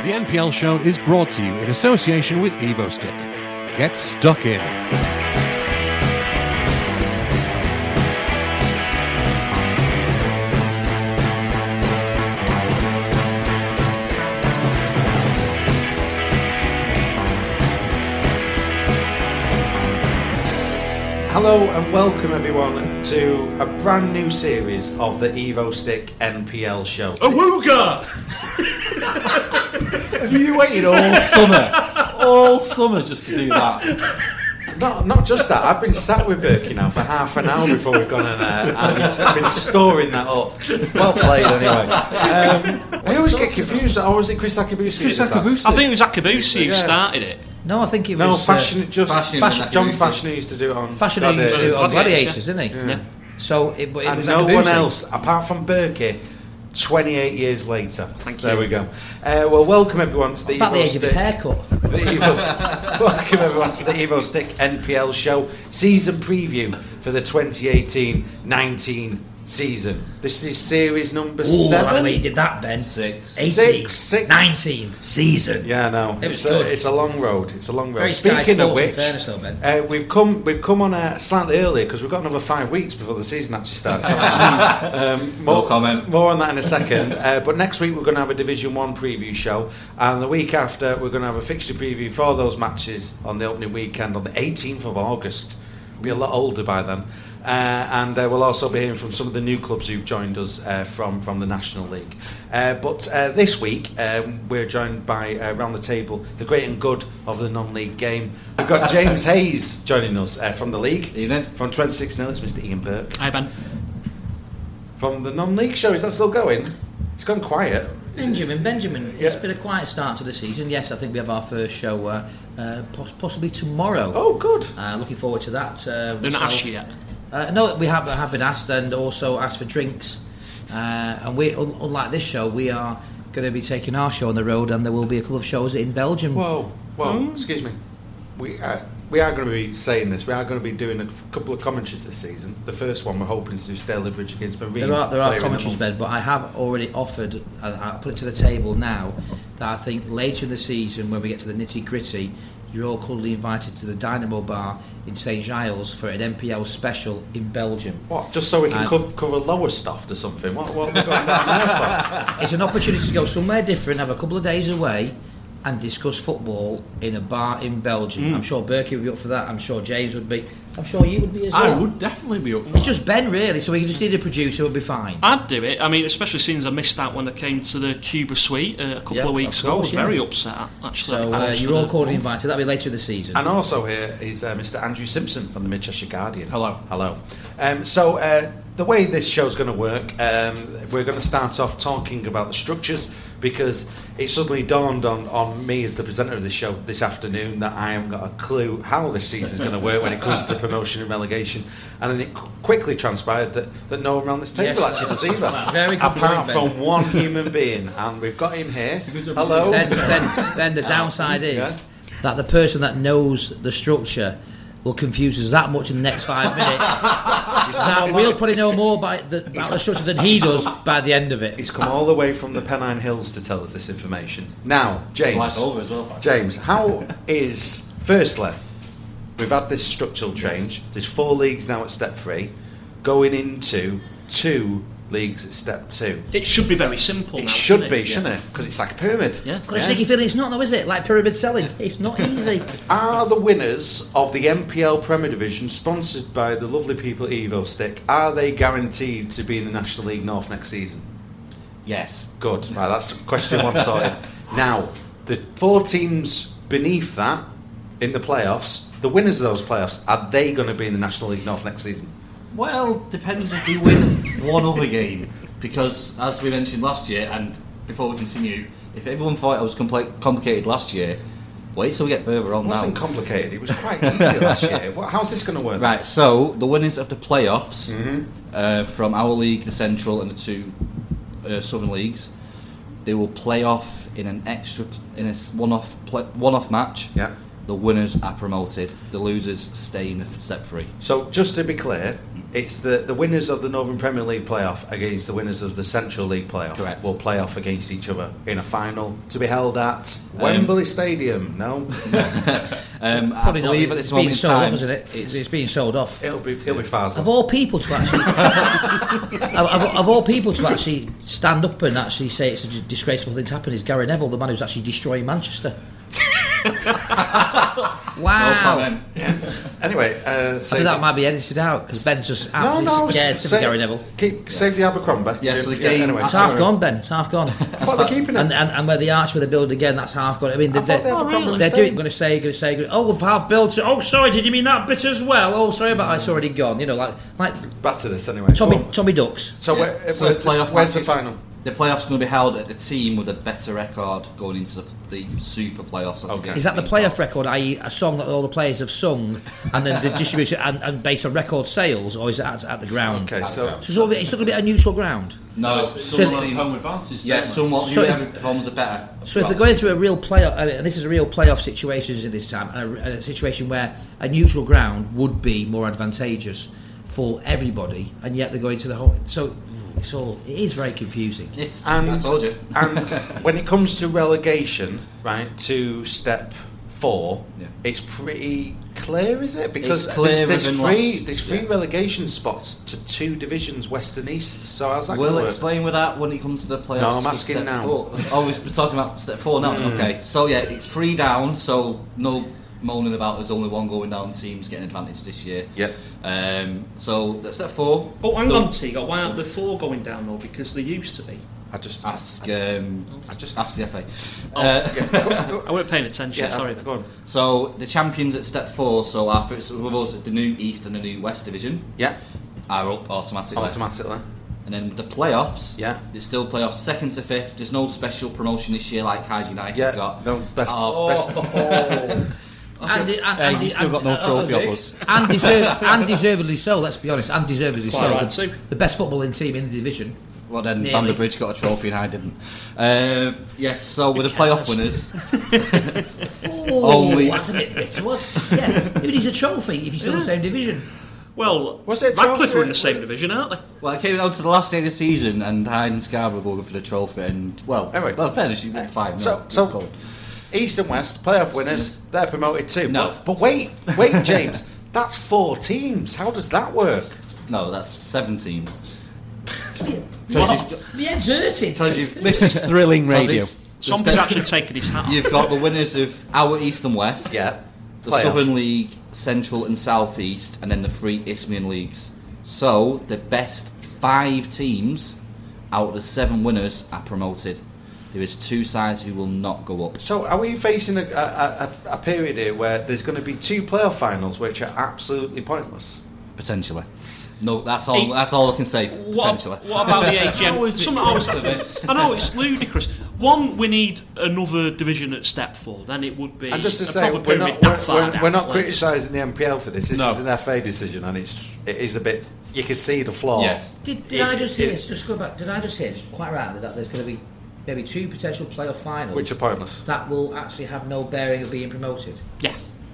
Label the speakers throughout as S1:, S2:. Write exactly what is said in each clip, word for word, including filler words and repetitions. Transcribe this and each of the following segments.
S1: The N P L show is brought to you in association with EvoStick. Get stuck in.
S2: Hello and welcome everyone to a brand new series of the EvoStick N P L show.
S3: Awooga!
S4: Have you waited all summer? All summer just to do that?
S2: Not, not just that, I've been sat with Berkey now for half an hour before we've gone and uh, I've been storing that up. Well played anyway. Um, I always get confused, or was it Chris Akabusi?
S4: Chris Akabusi.
S3: I think it was Akabusi who
S2: Yeah.
S3: started it.
S5: No, I think it
S2: No,
S5: was...
S2: fashion,
S5: uh,
S2: just
S4: Fashion
S2: fashion,
S4: was
S2: John
S4: Akabusi.
S2: Fashion used to do it on
S5: Fashion used to do it on
S3: Gladiators,
S5: Gladiators, didn't he?
S2: Yeah.
S5: So it, but it
S2: And
S5: was
S2: no
S5: Akabusi.
S2: one else, apart from Berkey, twenty-eight years later.
S3: Thank
S2: There
S3: you.
S2: we go. Uh, well, welcome everyone to the
S5: It's about the age of his
S2: EvoStick-
S5: haircut.
S2: The Evo, welcome everyone to the EvoStick N P L show season preview for the twenty eighteen nineteen season. This is series number
S5: Ooh,
S2: seven.
S5: the way you did that, Ben.
S4: Six.
S5: eighteen,
S2: Six, six.
S5: nineteenth season.
S2: Yeah, no,
S5: It was
S2: it's a,
S5: good.
S2: it's a long road. It's a long road.
S5: Very Sky
S2: Speaking of
S5: Sports, in
S2: which,
S5: fairness though, Ben.
S2: uh, we've come we've come on uh, slightly earlier because we've got another five weeks before the season actually starts. um, more,
S4: No comment.
S2: More on that in a second. Uh, but next week we're going to have a Division One preview show, and the week after we're going to have a fixture preview for those matches on the opening weekend on the eighteenth of August. We'll be a lot older by then. Uh, and uh, we'll also be hearing from some of the new clubs who've joined us uh, from, from the National League. Uh, but uh, this week, um, we're joined by, uh, around the table, the great and good of the non-league game. We've got James Hayes joining us uh, from the league.
S4: Evening.
S2: From twenty-six nil, it's Mister Ian Burke.
S3: Hi, Ben.
S2: From the non-league show, is that still going? It's gone quiet. Is it-
S5: Benjamin, Benjamin, it's
S2: Yeah.
S5: been a quiet start to the season. Yes, I think we have our first show uh, uh, poss- possibly tomorrow.
S2: Oh, good.
S5: Uh, looking forward to that. Uh,
S3: They're not
S5: myself.
S3: asked you yet.
S5: Uh, no, we have have been asked and also asked for drinks. Uh, and we, un- unlike this show, we are going to be taking our show on the road, and there will be a couple of shows in Belgium.
S2: Whoa, whoa, excuse me. We uh, we are going to be saying this. We are going to be doing a f- couple of commentaries this season. The first one we're hoping to do Stalybridge against Marine.
S5: There are there are
S2: later in the
S5: commentaries,
S2: month.
S5: Ben, but I have already offered. I, I'll put it to the table now that I think later in the season, when we get to the nitty gritty, you're all cordially invited to the Dynamo Bar in Saint Giles for an N P L special in Belgium.
S2: What? Just so we can
S5: And-
S2: cover, cover lower stuff or something? What? What have we got down there for?
S5: It's an opportunity to go somewhere different, have a couple of days away, and discuss football in a bar in Belgium. I'm sure Berkey would be up for that. I'm sure James would be. I'm sure you would be as well.
S4: I would definitely be up for
S5: It's
S4: that.
S5: just Ben, really. So we just need a producer. We'll be fine.
S3: I'd do it. I mean, especially since I missed out when I came to the Cuba Suite uh, a couple
S5: Yeah,
S3: of weeks
S5: of
S3: ago. I
S5: course,
S3: was
S5: yeah.
S3: very upset, actually.
S5: So uh,
S3: Thanks
S5: you're
S3: for
S5: all
S3: the-
S5: cordially invited. That'll be later in the season.
S2: And also here is uh, Mister Andrew Simpson from the Manchester Guardian.
S4: Hello.
S2: Hello. Um, so uh, the way this show's going to work, um, we're going to start off talking about the structures, because it suddenly dawned on, on me as the presenter of the show this afternoon that I haven't got a clue how this season's going to work when it comes to promotion and relegation. And then it qu- quickly transpired that, that no one around this table
S5: Yes.
S2: actually does either.
S5: Very good
S2: Apart
S5: point, Ben.
S2: from one human being. And we've got him here. Hello.
S5: Then, then, then the downside is
S2: Yeah.
S5: that the person that knows the structure will confuse us that much in the next five minutes that we'll probably know more about the, about the structure than he does by the end of it.
S2: He's come all the way from the Pennine Hills to tell us this information. Now, James.
S4: Like over as well.
S2: James, how is, firstly, we've had this structural change. There's four leagues now at step three, going into two leagues at step two.
S3: It should be very simple
S2: It
S3: now,
S2: should
S3: shouldn't
S2: be,
S3: it?
S2: shouldn't it? Because it's like a pyramid.
S3: Yeah.
S5: Got a sneaky feeling it's not, though, is it? Like pyramid selling. It's not easy.
S2: Are the winners of the N P L Premier Division, sponsored by the lovely people at EvoStick, are they guaranteed to be in the National League North next season?
S4: Yes.
S2: Good. Right, that's question one sorted. Now, the four teams beneath that in the playoffs, the winners of those playoffs, are they going to be in the National League North next season?
S4: Well, depends if we win one other game. Because, as we mentioned last year, and before we continue, if everyone thought it was compli- complicated last year, wait till we get further on
S2: It
S4: now.
S2: wasn't complicated. It was quite easy last year. What, how's this going to work?
S4: Right, so the winners of the playoffs
S2: Mhm.
S4: uh, from our league, the Central, and the two uh, Southern leagues, they will play off in an extra, in a s- one-off, play, one-off match
S2: Yeah.
S4: the winners are promoted. The losers stay in step three.
S2: So just to be clear, it's the, the winners of the Northern Premier League playoff against the winners of the Central League playoff.
S4: Correct.
S2: Will play off against each other in a final to be held at Wembley um, Stadium. No,
S4: um, I
S5: Probably
S4: believe
S5: not.
S4: at this
S5: It's
S4: moment
S5: being
S4: in
S5: sold
S4: time,
S5: off, isn't it? It's, it's being sold off.
S2: it'll be it'll be Farza.
S5: Of all people to actually, of, of, of all people to actually stand up and actually say it's a disgraceful thing to happen is Gary Neville, the man who's actually destroying Manchester. Wow.
S2: Yeah. Anyway, uh,
S5: I think that might be edited out because Ben's just
S2: no,
S5: absolutely
S2: no,
S5: scared
S2: say,
S5: of Gary Neville.
S2: Keep save the Abercrombie.
S4: Yeah, so the game-
S2: anyway,
S5: It's half gone, Ben. It's half gone.
S2: I thought they're keeping it.
S5: And, and, and where the arch where they build again, that's half gone. I mean,
S2: I
S5: they're,
S2: thought the
S5: they're,
S2: Abercrombie
S5: they're
S2: was
S5: doing.
S2: staying.
S5: Going to say, going to say, gonna, oh, we've half built it. Oh, sorry, did you mean that bit as well? Oh, sorry about that. It's already gone. You know, like like
S2: Back to this anyway.
S5: Tommy
S2: Go on.
S5: Tommy Ducks.
S2: So,
S4: Yeah.
S2: where,
S4: So
S2: where's,
S4: the playoff
S2: where's the
S4: matches-
S2: final?
S4: The playoffs are going to be held at the team with a better record going into the super playoffs. as
S2: Okay.
S4: the
S5: Is that the
S4: game's
S5: playoff
S4: being
S5: record, that is, a song that all the players have sung, and then the distribution and, and based on record sales, or is it at, at the ground?
S2: Okay, so
S5: So it's, all, it's not going to be a neutral ground.
S4: No,
S6: it's
S5: So
S6: someone's
S5: it's-
S6: home advantage.
S4: Yeah,
S6: don't they?
S4: somewhat.
S5: So
S4: Whoever
S5: if-
S4: performs a better.
S5: So if they're going through a real playoff, I mean, and this is a real playoff situation at this time, and a, a situation where a neutral ground would be more advantageous for everybody, and yet they're going to the whole. So it's all it is very confusing.
S4: It's,
S2: And,
S4: I told you.
S2: and when it comes to relegation, right, to step four,
S4: Yeah.
S2: it's pretty clear, is it? Because
S4: It's clearer
S2: there's, there's
S4: than
S2: three
S4: last-
S2: there's three
S4: yeah.
S2: relegation spots to two divisions, west and east. So how's that
S4: We'll
S2: going to work?
S4: explain with that when it comes to the playoffs.
S2: No, I'm
S4: for
S2: asking
S4: step
S2: now.
S4: Four. Oh, we're talking about step four now.
S2: Mm.
S4: Okay, so yeah, it's three down. So no moaning about there's only one going down. Teams getting advantage this year.
S2: Yep.
S4: Um, so that's step four.
S3: Oh, hang
S4: Done.
S3: on, T. Why aren't the four going down though? Because they used to be.
S2: I just
S4: Ask. Um,
S2: I just
S4: ask the F A.
S3: Oh,
S4: Uh,
S2: yeah, go on, go on.
S3: I weren't paying attention.
S2: Yeah,
S3: sorry.
S2: go on.
S4: So the champions at step four. So our first with us the new East and the new West division
S2: Yeah,
S4: are up automatically.
S2: automatically.
S4: And then the playoffs.
S2: Yeah.
S4: There's still playoffs second to fifth. There's no special promotion this year like Hyde United
S2: Yeah,
S4: got.
S2: no, best,
S4: Oh.
S2: best.
S5: And, and, and,
S4: Hey,
S5: and,
S4: you still got no
S5: and,
S4: trophy
S2: dig.
S4: of us.
S5: and, deserve, and deservedly so. Let's be honest, and deservedly
S3: Quite
S5: so.
S3: right
S5: the,
S3: too.
S5: the best footballing team in the division.
S4: Well then,
S5: Nearly.
S4: Van der Bridge got a trophy and I didn't. Uh, yes, so with the playoff winners,
S5: Oh,
S4: Only-
S5: that's a bit bitter. What? Yeah, who needs a trophy if you're still in the same division?
S3: Well,
S2: Was it
S3: Radcliffe
S2: trophy?
S3: are in the same division, aren't they?
S4: well, it came down to the last day of the season, and Hyde and Scarborough were going for the trophy, and well,
S2: Anyway.
S4: well, fairness, you did fine.
S2: So,
S4: no,
S2: so
S4: go on.
S2: East and West playoff winners, they're promoted too.
S4: No.
S2: But, but wait, wait, James, that's four teams. How does that work?
S4: no, that's seven teams.
S5: What? My head's hurting.
S4: Because you've,
S7: This is thrilling radio.
S4: it's-
S3: Somebody's
S4: the-
S3: actually taken his hat off.
S4: You've got the winners of our East and West.
S2: Yeah,
S4: The
S2: playoff.
S4: Southern League, Central and South East, and then the three Isthmian leagues. So the best five teams out of the seven winners are promoted. There is two sides who will not go up.
S2: So are we facing a, a, a, a period here where there's going to be two playoff finals which are absolutely pointless?
S4: Potentially. No, that's all.
S3: Hey,
S4: that's all I can say.
S3: What,
S4: Potentially.
S3: what about the A G M?
S6: How is it
S3: Some-
S6: close to this?
S3: I know it's ludicrous. One, we need another division at step four. Then it would be
S2: And just to
S3: a
S2: say,
S3: proper
S2: we're
S3: pyramid
S2: not,
S3: that
S2: we're,
S3: far
S2: we're,
S3: down,
S2: we're not
S3: at least.
S2: criticising the M P L for this. This
S6: No.
S2: is an F A decision, and it's it is a bit. You can see the flaw.
S4: Yes.
S5: Did, did
S2: It-
S5: I just
S2: it
S5: hear?
S2: is.
S5: Just go back. Did I just hear? Just quite rightly that there's going to be maybe two potential playoff finals
S2: Which are pointless.
S5: that will actually have no bearing of being promoted.
S3: Yeah.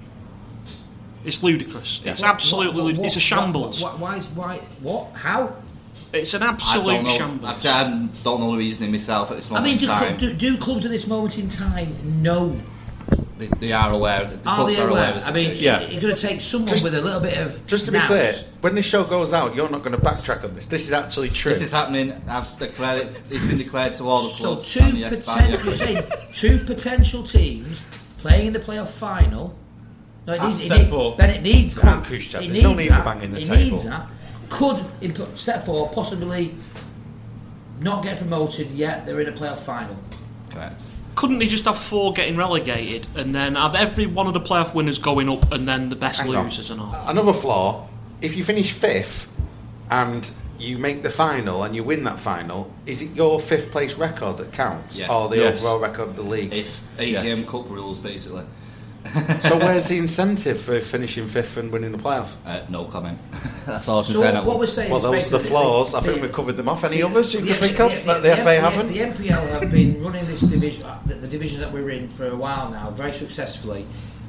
S3: It's ludicrous. It's
S5: What-
S3: absolutely
S5: what-
S3: lud-
S5: what-
S3: It's a
S5: what-
S3: shambles.
S5: What, what, why is why? What? How?
S3: It's an
S4: I
S3: absolute
S4: don't know. Like I
S3: shambles.
S4: said, I don't know the reasoning myself at this
S5: I
S4: moment
S5: mean,
S4: in
S5: do,
S4: time.
S5: do, do clubs at this moment in time know?
S4: They, they are aware. The
S5: Are
S4: clubs
S5: they
S4: are aware
S5: aware?
S4: of the
S5: I mean,
S4: situation.
S6: Yeah.
S5: it's going to take someone
S2: Just-
S5: with a little bit of
S2: Just to be
S5: nous.
S2: clear, when this show goes out, you're not going to backtrack on this. This is actually true.
S4: This is happening. I've declared it. It's been declared to all the
S5: So
S4: clubs.
S5: two
S4: and the F- by the
S5: potential,
S4: F A.
S5: you're saying two potential teams playing in the playoff final. No, it
S6: At
S5: needs, it
S6: step
S5: need-
S6: four.
S5: Ben, it needs
S2: Come
S5: that.
S2: on, Kushchak,
S5: It
S2: there's
S5: needs
S2: no need for
S5: that.
S2: banging the
S5: it
S2: table.
S5: needs that. Could in p- step four possibly not get promoted yet? They're in a playoff final.
S4: Correct.
S3: Couldn't they just have four getting relegated and then have every one of the playoff winners going up and then the best
S2: Hang on.
S3: losers and all?
S2: Another flaw, if you finish fifth and you make the final and you win that final, is it your fifth place record that counts?
S4: Yes.
S2: Or the
S6: Yes.
S2: overall record of the league?
S4: It's A G M
S6: Yes.
S4: Cup rules, basically.
S2: So where's the incentive for finishing fifth and winning the playoff?
S4: Uh, no comment. That's all I can
S5: So
S4: say.
S5: what,
S4: now.
S5: what we're saying
S2: Well,
S5: is
S2: those are the
S5: basically
S2: flaws. I
S5: the-
S2: think
S5: the-
S2: we've covered them off. Any
S5: the-
S2: others you can
S5: the-
S2: think
S5: the-
S2: of
S5: the-
S2: that the
S5: the
S2: F A
S5: M P L
S2: haven't?
S5: The M P L have been running this division, uh, the, the division that we're in for a while now, very successfully,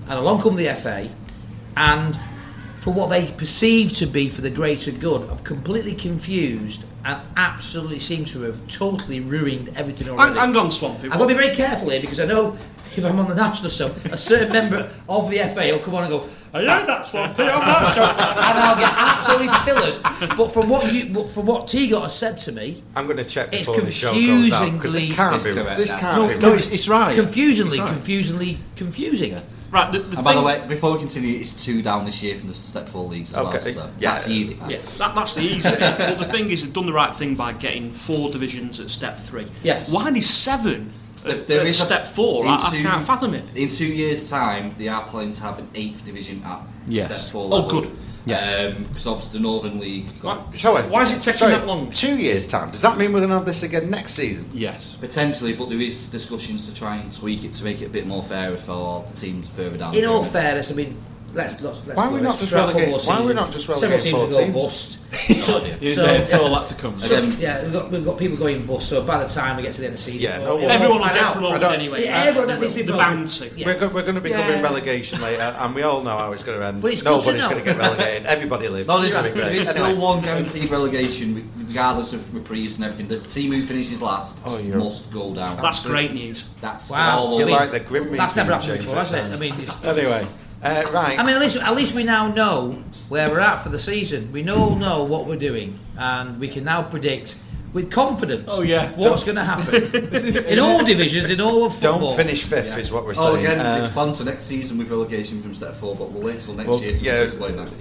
S5: and along come the F A, and for what they perceive to be for the greater good, have completely confused and absolutely seem to have totally ruined everything already.
S3: Hang, hang on, Swampy.
S5: I've got to be very careful here because I know if I'm on the national show, a certain member of the F A will come on and go, I heard that, Swampy, on that show, and I'll get absolutely pillared. But from what you, but from what T Got has said to me,
S2: I'm going to check
S5: it's
S2: before the show goes out because it can't be.
S4: correct,
S2: This
S4: yeah.
S2: can't
S6: No,
S2: be.
S6: no, it's, it's right.
S5: confusingly,
S6: It's right.
S5: confusingly confusing.
S3: Right, the, the
S4: And by
S3: thing,
S4: the way, before we continue, it's two down this year from the Step Four leagues as
S2: Okay,
S4: well. So
S2: yeah.
S4: that's the easy part.
S3: yeah, that, that's the easy bit. But the thing is, they've done the right thing by getting four divisions at step three.
S5: Yes.
S3: Why is seven at,
S4: There
S3: at
S4: is a-
S3: step four? I, I
S4: in two-
S3: can't fathom it.
S4: In two years' time, they are planning to have an eighth division at
S6: Yes.
S4: Step Four
S3: Oh,
S4: level.
S3: good.
S6: Yes.
S4: Because obviously the Northern League got
S2: Shall we?
S3: Why is it taking
S2: Sorry,
S3: that long?
S2: Two years' time. Does that mean we're going to have this again next season?
S6: Yes.
S4: potentially, but there is discussions to try and tweak it to make it a bit more fair for the teams further down.
S5: In
S4: the
S5: all
S4: pyramid.
S5: fairness, I mean, let's let's. let's
S2: Why are
S5: be
S2: we not
S5: honest,
S2: just
S5: throughout
S2: relegate-
S5: football
S2: why are we
S5: season,
S2: not just
S5: several
S2: relegate
S5: teams
S2: four
S5: will go
S2: teams?
S5: bust. so,
S6: There's
S5: so,
S6: uh, still a lot to come.
S5: so,
S4: Again-
S5: yeah, we've got, we've got people going bust. So by the time we get to the end of the season,
S2: Yeah,
S5: it'll-
S2: no,
S5: it'll
S3: Everyone
S5: all
S3: will
S5: pan
S3: get
S5: out.
S3: promoted
S2: I don't-
S3: anyway.
S5: Yeah, everyone that needs to be
S3: the
S5: promoted.
S3: bouncy.
S5: Yeah.
S2: We're, go- we're going to be covering
S5: Yeah.
S2: relegation later, and we all know how it's going to end.
S5: But it's good to
S2: Nobody's
S5: know.
S2: going to get relegated. Everybody lives.
S4: No,
S2: It's
S4: there's,
S2: gonna be
S4: there
S2: great.
S4: is
S2: Anyway.
S4: still one guaranteed relegation, regardless of reprieves and everything. The team who finishes last
S2: Oh, you're-
S4: must go down.
S3: That's great news.
S4: That's
S5: Wow,
S4: all
S2: You're
S5: I mean,
S2: like the grim
S5: that's
S2: reaper
S5: never happened
S2: James
S5: before, has it?
S2: at
S5: I
S2: times.
S5: mean, it's,
S2: Anyway, uh, right.
S5: I mean, at least at least we now know where we're at for the season. We all know what we're doing, and we can now predict with confidence.
S6: Oh, yeah.
S5: what's going to happen in all divisions, in all of football.
S2: Don't finish fifth, is what we're
S4: Oh,
S2: saying.
S4: again,
S2: Uh,
S4: it's planned for next season with relegation from Step Four, but we'll wait till next
S2: well,
S4: year to
S2: yeah,
S4: explain that.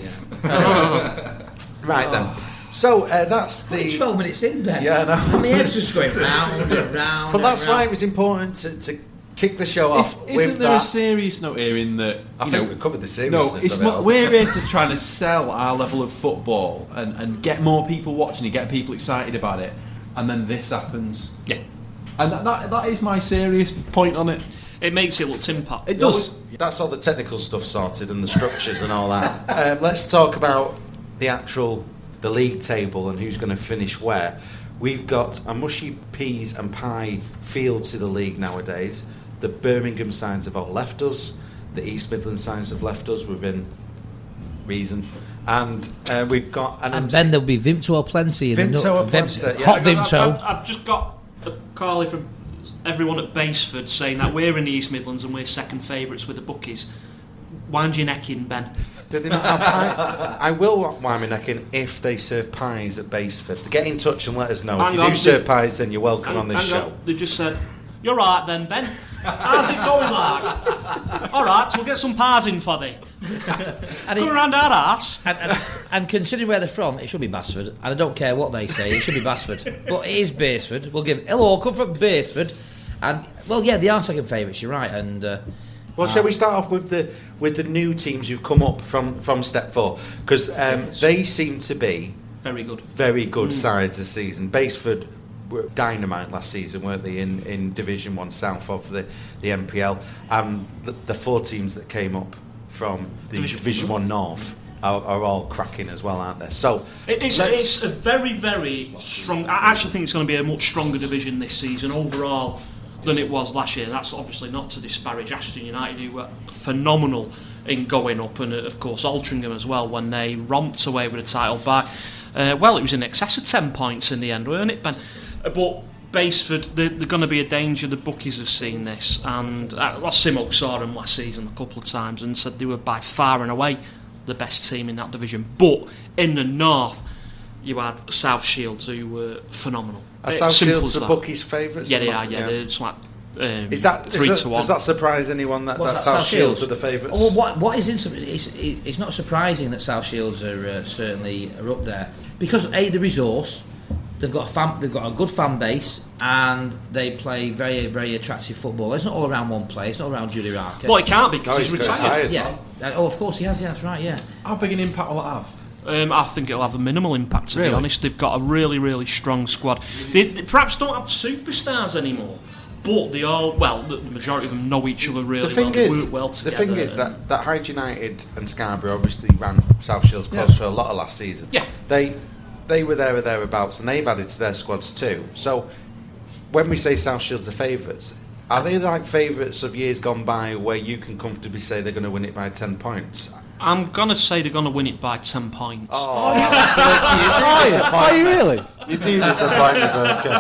S2: right then. So uh, that's
S5: We're
S2: the.
S5: twelve minutes in, Ben.
S2: Yeah, I know.
S5: And the head's just going round and round.
S2: But that's
S5: and round.
S2: why it was important to, to kick the show
S6: Is,
S2: off
S6: isn't
S2: with
S6: there
S2: that.
S6: a serious note here in that?
S2: I
S6: you
S2: think
S6: know,
S2: we've covered the
S6: No,
S2: seriousness
S6: it's
S2: of it
S6: mo-
S2: all.
S6: we're here to try to sell our level of football and, and get more people watching it, get people excited about it, and then this happens.
S3: Yeah.
S6: And that, that, that is my serious point on it.
S3: It makes it look tin pot.
S6: It does.
S2: That's all the technical stuff sorted and the structures and all that. Um, let's talk about the actual the league table and who's going to finish where. We've got a mushy peas and pie feel to the league nowadays. The Birmingham sides have all left us. The East Midlands sides have left us within reason. And uh, we've got an
S5: And
S2: M C
S5: then there'll be Vimto or plenty. In
S2: Vimto
S5: the
S2: or
S5: nu-
S2: plenty,
S5: Vimto-
S2: yeah.
S5: Hot
S3: I've, I've,
S5: Vimto.
S3: I've, I've just got a call from everyone at Baseford saying that we're in the East Midlands and we're second favourites with the bookies. Wind your neck in, Ben.
S2: Did they not have pie? I will wind my neck in if they serve pies at Baseford. Get in touch and let us know.
S3: Hang
S2: if you
S3: on,
S2: do serve
S3: they-
S2: pies, then you're welcome
S3: Hang-
S2: on this
S3: hang
S2: show.
S3: on, They just said, "You're right then, Ben. How's it going, like? All right, we'll get some pies in for thee.
S5: And,
S3: Come
S5: it-
S3: around our arse."
S5: and, and, and considering where they're from, it should be Basford. And I don't care what they say, it should be Basford. But it is Baseford. We'll give hello, come from Baseford. And, well, yeah, they are second favourites, you're right. And uh,
S2: Well, shall we start off with the with the new teams who've come up from, from Step Four? Because um, they seem to be
S3: Very good.
S2: very good sides this season. Baseford were dynamite last season, weren't they, in, in Division One South of the, the M P L, and the, the four teams that came up from the
S3: Division
S2: Division,
S3: One
S2: One North are, are all cracking as well, aren't they? So
S3: It, it's,
S2: let's-
S3: it's a very, very strong. I actually think it's going to be a much stronger division this season overall than it was last year. That's obviously not to disparage Ashton United, who were phenomenal in going up, and uh, of course Altrincham as well when they romped away with the title back. Uh, well, it was in excess of ten points in the end, weren't it, Ben? Uh, But Baseford, they're, they're going to be a danger. The bookies have seen this, and uh, well, Simok saw them last season a couple of times and said they were by far and away the best team in that division. But in the north, you had South Shields, who were phenomenal.
S2: are
S3: It's
S2: South
S3: simple
S2: Shields
S3: as
S2: the
S3: that.
S2: bookies' favourites?
S3: Yeah, they are. Yeah, they're just like um,
S2: Is that,
S3: three
S2: does,
S3: to
S2: that
S3: one.
S2: does that surprise anyone that,
S5: What's
S2: that
S5: that,
S2: South,
S5: South
S2: Shields
S5: Shields?
S2: are the favourites?
S5: Oh, well, what what is in, it's, it's not surprising that South Shields are uh, certainly are up there because a the resource, they've got a fan, they've got a good fan base, and they play very very attractive football. It's not all around one play. It's not around Julie Rarker.
S3: Well, he can't be because
S2: No,
S3: he's
S2: he's
S3: retired.
S2: retired.
S5: yeah. And- oh, of course he has. Yeah, that's right. Yeah.
S6: How big an impact will that have?
S3: Um, I think it'll have a minimal impact, to
S6: Really?
S3: be honest. They've got a really, really strong squad. They, they perhaps don't have superstars anymore, but they all, well, the, the majority of them know each other really
S2: The thing
S3: well. They
S2: is,
S3: work well
S2: the
S3: together.
S2: thing is
S3: and-
S2: that, that Hyde United and Scarborough obviously ran South Shields close
S6: Yeah.
S2: for a lot of last season.
S3: Yeah.
S2: They they were there or thereabouts, and they've added to their squads too. So when we say South Shields are favourites, Are they like favourites of years gone by where you can comfortably say they're going to win it by ten points?
S3: I'm going to say they're going to win it by ten points.
S2: Oh,
S7: Are you really?
S2: you do disappoint me, Burker.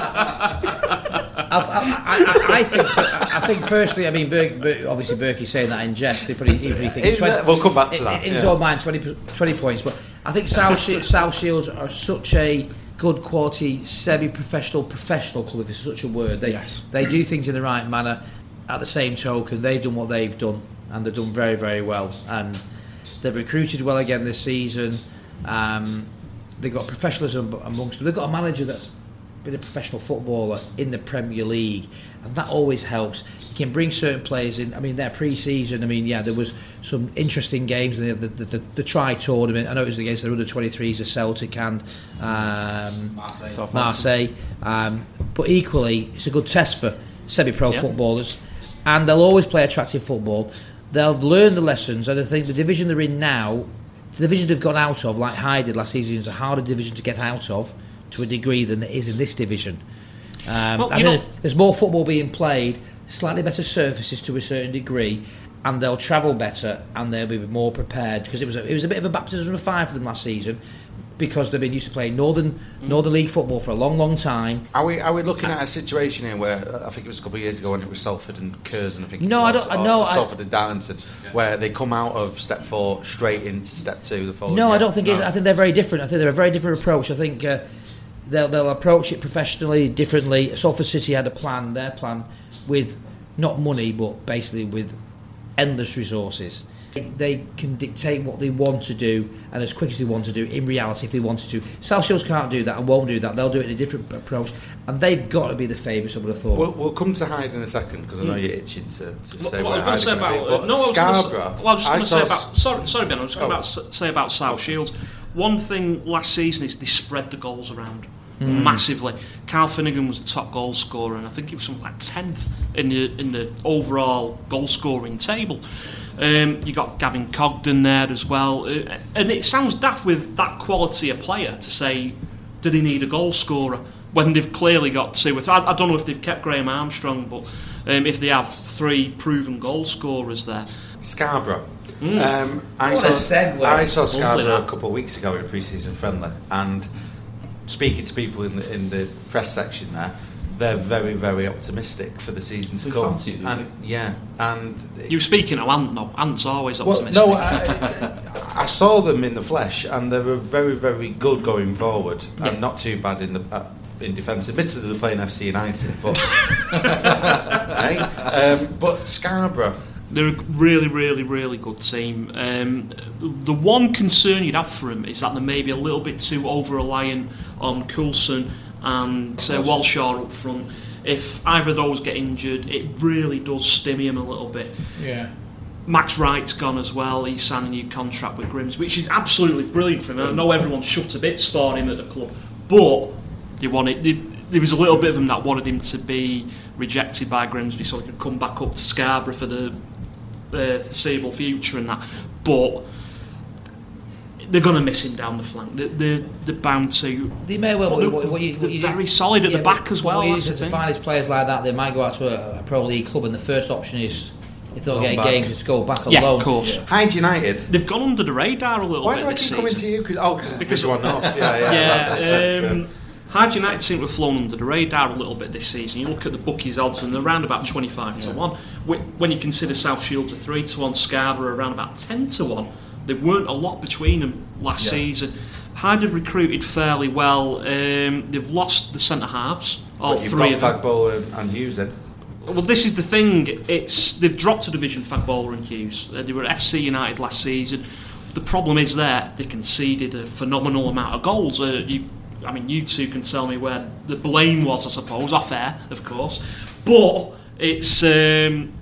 S5: I, I, I, I think, I think personally, I mean, Burke, Burke, obviously Berkey's saying that in jest. He probably, he probably thinks
S2: Is
S5: twenty,
S2: it? We'll come back to
S5: in,
S2: that.
S5: In his
S2: yeah.
S5: own mind, twenty, twenty points. But I think South, Shields, South Shields are such a good quality, semi-professional, professional club, if it's such a word. They,
S7: Yes.
S5: they do things in the right manner. At the same token, they've done what they've done, and they've done very, very well. And they've recruited well again this season. Um, they've got professionalism amongst them. They've got a manager that's been a professional footballer in the Premier League, and that always helps. You can bring certain players in. I mean, their pre-season, I mean, yeah, there was some interesting games. The, the, the, the, the tri-tournament, I know it was against the under twenty-threes of Celtic and um,
S4: Marseille.
S5: Marseille. Um, but equally, it's a good test for semi-pro
S3: Yeah.
S5: footballers, and they'll always play attractive football. They'll learn the lessons, and I think the division they're in now, the division they've gone out of, like Hyde did last season, is a harder division to get out of to a degree than there is in this division. Um,
S3: Well,
S5: I
S3: you
S5: think
S3: know-
S5: there's more football being played, slightly better surfaces to a certain degree, and they'll travel better and they'll be more prepared, because it was a, it was a bit of a baptism of fire for them last season, because they've been used to playing Northern
S3: Mm.
S5: Northern League football for a long, long time.
S2: Are we are we looking at a situation here where uh, I think it was a couple of years ago when it was Salford and Curzon, I think.
S5: No,
S2: it
S5: I
S2: was,
S5: don't- I
S2: or
S5: know, I-
S2: Salford and Darlington, where they come out of step four straight into step two. The following
S5: No,
S2: year.
S5: I don't think
S2: No.
S5: it's, I think they're very different. I think they're a very different approach. I think uh, they'll they'll approach it professionally, differently. Salford City had a plan, their plan, with not money, but basically with endless resources. They can dictate what they want to do, and as quick as they want to do, in reality, if they wanted to. South Shields can't do that and won't do that. They'll do it in a different approach, and they've got to be the favourites, I would have thought.
S2: We'll, we'll come to Hyde in a second because I know you're itching to, to
S3: What,
S2: say
S3: what
S2: where
S3: I was going to
S2: Hyde
S3: say
S2: are
S3: about
S2: gonna be, but
S3: no, I was
S2: Scarborough.
S3: Gonna, well, I was just
S2: I
S3: going to say
S2: saw
S3: about sorry, sorry, Ben. I was going
S2: Oh.
S3: to say about South
S2: Oh.
S3: Shields. One thing last season is they spread the goals around massively. Carl Finnegan was the top goal scorer, and I think it was something like tenth in the in the overall goal scoring table. Um, you got Gavin Cogden there as well, uh, and it sounds daft with that quality of player to say, did he need a goal scorer when they've clearly got two? I, I don't know if they've kept Graham Armstrong, but um, if they have three proven goal scorers there.
S2: Scarborough. Um, I,
S5: What a
S2: saw,
S5: segue.
S2: I saw
S3: Lovely
S2: Scarborough
S3: that.
S2: a couple of weeks ago in a pre-season friendly, and speaking to people in the, in the press section there, they're very, very optimistic for the season to
S6: They
S2: come.
S6: fancy it, do
S2: and yeah, and
S3: You speaking to Ant, no? Ant's always
S2: well,
S3: optimistic.
S2: no, I, I saw them in the flesh, and they were very, very good going forward,
S3: Yeah.
S2: and not too bad in the uh, in defence. Admittedly, they're playing F C United, but hey, um, but Scarborough.
S3: They're a really, really, really good team. Um, the one concern you'd have for them is that they're maybe a little bit too over-reliant on Coulson and say Walshaw up front. If either of those get injured, it really does stimmy him a little bit.
S5: Yeah.
S3: Max Wright's gone as well. He's signed a new contract with Grimms, which is absolutely brilliant for him. I know everyone's shoved to bits for him at the club, but they wanted. They, there was a little bit of them that wanted him to be rejected by Grimsby so he could come back up to Scarborough for the uh, foreseeable future and that. But they're going to miss him down the flank. They're, they're, they're bound to.
S5: They may well.
S3: But
S5: What,
S3: they're-
S5: what, what you, what
S3: they're
S5: you,
S3: very solid at the
S5: but
S3: back as well,
S5: What you
S3: that's
S5: need
S3: the
S5: to
S3: thing.
S5: find is players like that. They might go out to a, a pro league club, and the first option is, if they're
S2: Go
S5: getting
S2: back.
S5: games, is to go back on
S3: Yeah,
S5: loan.
S3: of course.
S2: Hyde United.
S3: They've gone under the radar a little
S2: Why
S3: bit
S2: do I
S3: this
S2: keep coming
S3: season.
S2: to you? 'Cause- oh, because
S3: Because-
S2: one off. Yeah, yeah. that makes sense,
S3: Yeah,
S2: yeah.
S3: um, Hyde United seem to have flown under the radar a little bit this season. You look at the bookies odds and they're around about twenty-five to one. Wh- When you consider South Shields a three to one, Scarborough around about ten to one. There weren't a lot between them last
S2: Yeah.
S3: season. Hyde have recruited fairly well. Um, they've lost the centre halves, all
S2: But you've
S3: three
S2: got
S3: of them.
S2: Fagbowler and, and Hughes in.
S3: Well, this is the thing. It's they've dropped a division, Fagbowler and Hughes. Uh, they were at F C United last season. The problem is there they conceded a phenomenal amount of goals. Uh, you, I mean, you two can tell me where the blame was, I suppose, off air, of course. But it's um,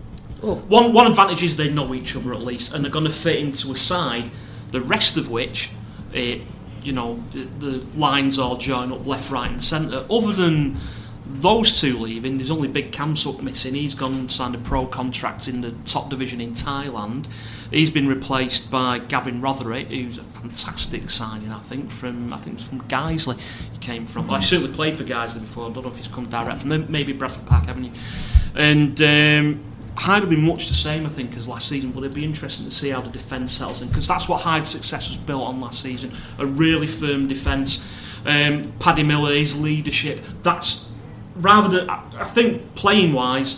S3: one one advantage is they know each other at least, and they're going to fit into a side. The rest of which, uh, you know, the, the lines all join up left, right, and centre. Other than those two leaving, there's only Big Kamsuk missing. He's gone and signed a pro contract in the top division in Thailand. He's been replaced by Gavin Rothery, who's a fantastic signing, I think, from I think it's from Guiseley. He came from. Well, I certainly played for Guiseley before. I don't know if he's come direct from maybe Bradford Park Avenue. And um, Hyde will be much the same, I think, as last season, but it'll be interesting to see how the defence settles in, because that's what Hyde's success was built on last season, a really firm defence. Um, Paddy Miller, his leadership, that's rather than, I, I think playing wise,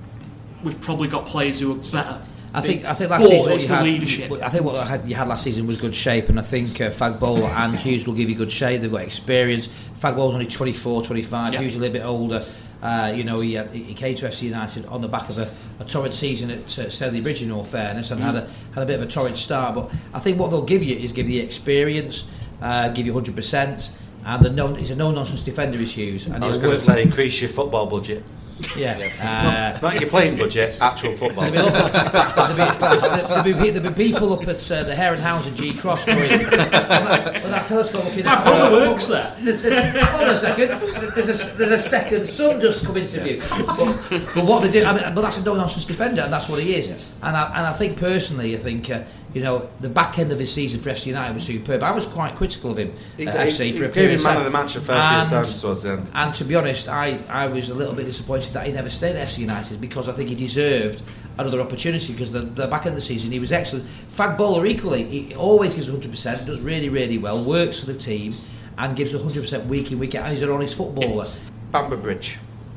S3: we've probably got players who are better.
S5: I think I think last
S3: but
S5: season
S3: it's
S5: what you
S3: the
S5: had,
S3: leadership.
S5: I think what you had, you had last season was good shape, and I think uh, Fagbola and Hughes will give you good shape. They've got experience. Fagbola's only twenty-four, twenty-five.
S3: Yeah.
S5: Hughes a little bit older. Uh, you know, he, had, he came to F C United on the back of a, a torrid season at uh, Stanley Bridge, in all fairness, and mm. had a had a bit of a torrid start. But I think what they'll give you is give you experience, uh, give you one hundred percent, and the no, he's a no-nonsense defender, is Hughes. And
S2: I was
S5: he'll
S2: going
S5: work
S2: to say, increase your football budget.
S5: Yeah,
S2: uh, not, not your playing budget, actual football.
S5: There'll be, there'll, be, there'll be people up at uh, the Hare and Hounds and G Cross going, with that, that telescope looking
S3: at. My brother works there.
S5: Hold on a second. There's a, there's a second son just come into view. But, but what they do, I mean, but that's a no-nonsense defender, and that's what he is. And I, and I think personally, I think uh, you know, the back end of his season for F C United was superb. I was quite critical of him at uh, F C
S2: he,
S5: for a
S2: he
S5: period
S2: gave
S5: of
S2: him man
S5: time.
S2: of the match a fair few times towards the end.
S5: And to be honest, I, I was a little bit disappointed that he never stayed at F C United, because I think he deserved another opportunity, because the, the back end of the season he was excellent. Fagbola equally, he always gives one hundred percent, does really, really well, works for the team, and gives one hundred percent week in, week out, and he's an honest footballer.
S2: Bamber Bridge.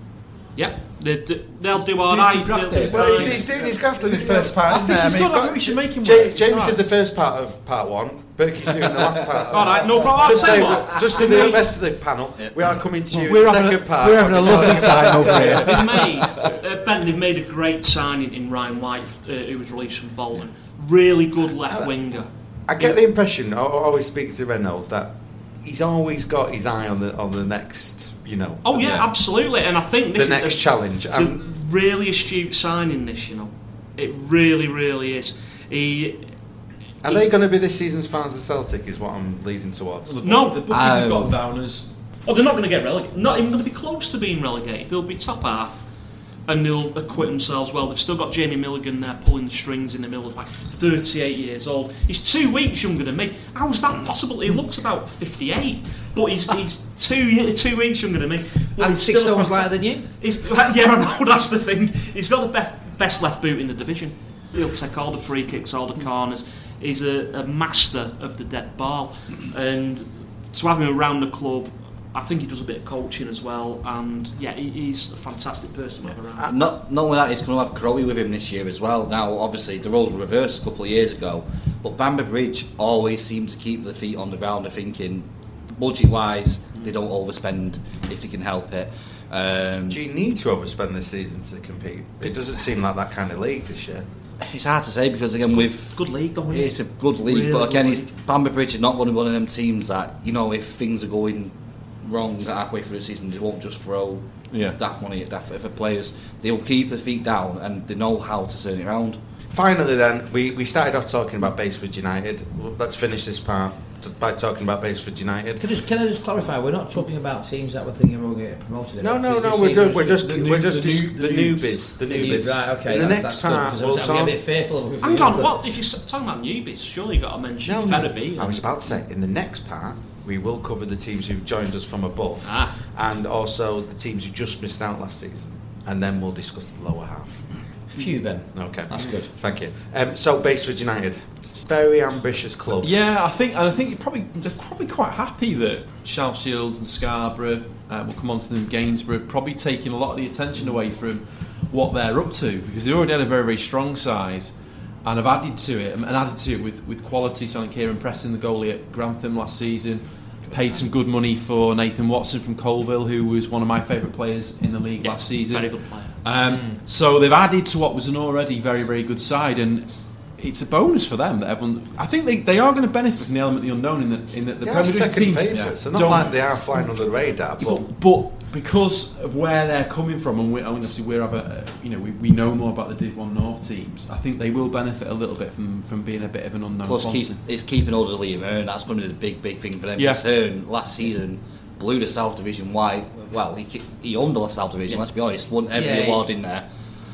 S3: Yeah, they, they'll do all right.
S2: Well, he's, he's doing his graft in his first part, isn't it?
S6: I think,
S2: I mean,
S6: I think we should make him
S2: J-
S6: work.
S2: James did the first part of part one. Berkey's doing the last part.
S3: All right, no problem.
S2: Just,
S3: I'll
S2: say,
S3: tell you what.
S2: just to the rest of the panel, we are coming to you
S7: We're
S2: in the
S7: having
S2: second
S7: a-
S2: part.
S7: we're having a lovely time over here.
S3: They've made, uh, Ben, they've made a great signing in Ryan White, uh, who was released from Bolton. Really good left winger.
S2: I get the impression, I always speak to Renault, that he's always got his eye on the on the next, you know.
S3: Oh yeah,
S2: yeah.
S3: absolutely. And I think this
S2: the
S3: is
S2: next
S3: a,
S2: challenge.
S3: It's um, a really astute signing. This, you know, it really, really is. He.
S2: Are
S3: he,
S2: they going to be this season's fans of Celtic? Is what I'm leading towards.
S6: Well, the,
S3: No.
S6: the bookies have got
S4: Um,
S6: them down as.
S3: Oh, they're not going to get relegated. Not even going to be close to being relegated. They'll be top half, and they'll acquit themselves well. They've still got Jamie Milligan there pulling the strings in the middle of like thirty-eight years old. He's two weeks younger than me. How is that possible? He looks about fifty-eight, but he's he's two two weeks younger than me. But
S5: And
S3: he's
S5: six
S3: still
S5: stones
S3: fantastic.
S5: lighter than you?
S3: He's, yeah, I know, that's the thing. He's got the best, best left boot in the division. He'll take all the free kicks, all the corners. He's a, a master of the dead ball. And to have him around the club, I think he does a bit of coaching as well. And yeah, he, he's a fantastic person to have around.
S4: Uh, not, not only that, he's going to have Crowe with him this year as well. Now, obviously, the roles were reversed a couple of years ago, but Bamber Bridge always seems to keep the feet on the ground of thinking, budget-wise, they don't overspend if they can help it. Um,
S2: Do you need to overspend this season to compete? It doesn't seem like that kind of league this year.
S4: It's hard to say because again with
S3: Good league, though.
S4: it's a good league,
S3: Really
S4: but again,
S3: good
S4: he's
S3: league.
S4: Bamber Bridge is not one of one of them teams that, you know, if things are going wrong halfway through the season, they won't just throw
S6: Yeah.
S4: daft money at daft for players. They'll keep their feet down and they know how to turn it around.
S2: Finally, then, we, we started off talking about Baseford United. Let's finish this part by talking about Baseford United.
S5: Can I just, can I just clarify? We're not talking about teams that we're thinking will get promoted.
S2: No, no,
S5: This
S2: no.
S5: season
S2: We're, do,
S5: is
S2: we're just
S6: the new-
S2: we're just
S6: the
S2: dis-
S6: new-
S2: the
S6: the
S2: newbies,
S6: noobs.
S2: the
S5: The new-
S2: newbies.
S5: right, okay,
S2: In the
S5: that-
S2: next
S5: that's good,
S2: part,
S5: because I
S2: we'll
S5: was- I'm
S2: talk.
S5: a bit fearful of.
S3: Hang on, what? If you're talking about newbies, surely you've got to mention
S2: No, no.
S3: therapy.
S2: I was about to say, in the next part, we will cover the teams who've joined us from above,
S3: Ah.
S2: and also the teams who just missed out last season, and then we'll discuss the lower half.
S5: Few, Ben.
S2: Okay,
S5: That's good.
S2: Thank you. Um, so, Baseford United, very ambitious club.
S6: Yeah, I think, and I think you're probably they're probably quite happy that South Shields and Scarborough, uh, we'll come on to them, Gainsborough, probably taking a lot of the attention away from what they're up to, because they already had a very, very strong side and have added to it, and added to it with, with quality. So, Kieran Preston, the goalie at Grantham last season, paid some good money for Nathan Watson from Colville, who was one of my favourite players in the league
S3: Yeah,
S6: last season.
S3: very good player.
S6: Um, so they've added to what was an already very, very good side, and it's a bonus for them that everyone. I think they, they are going to benefit from the element of the unknown in that in that the
S2: They are
S6: Premier Division
S2: second
S6: teams
S2: favourites. They're not
S6: don't-
S2: like they are flying under the radar, but
S6: but, but because of where they're coming from, and we, I mean, obviously we're have a, you know we, we know more about the Div One North teams. I think they will benefit a little bit from, from being a bit of an unknown.
S4: Plus, keep,
S6: quantity.
S4: it's keeping hold of Liam Hearn. That's going to be the big, big thing for them.
S6: Yeah.
S4: Because Hearn last season blew the South Division wide. Well, he he owned the South Division. Let's be honest, won every
S5: Yeah,
S4: award in there.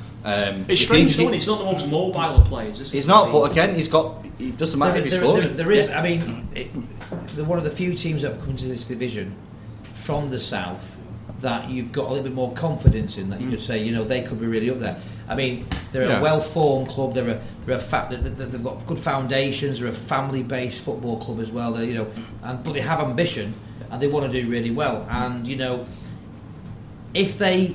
S4: Um,
S3: It's
S4: he
S3: strange,
S4: thinks
S3: though,
S4: he-
S3: he's not the most mobile of players, is he?
S4: He's not, but again, he's got. It doesn't matter
S5: There,
S4: if he's
S5: there,
S4: scoring.
S5: there, there is. I mean, it, they're one of the few teams that have come into this division from the south that you've got a little bit more confidence in, that you
S3: Mm.
S5: could say, you know, they could be really up there. I mean, they're
S6: Yeah.
S5: a well-formed club. They're a, they're a fa- they've got good foundations. They're a family-based football club as well. They're, you know, and but they have ambition and they want to do really well. And you know, if they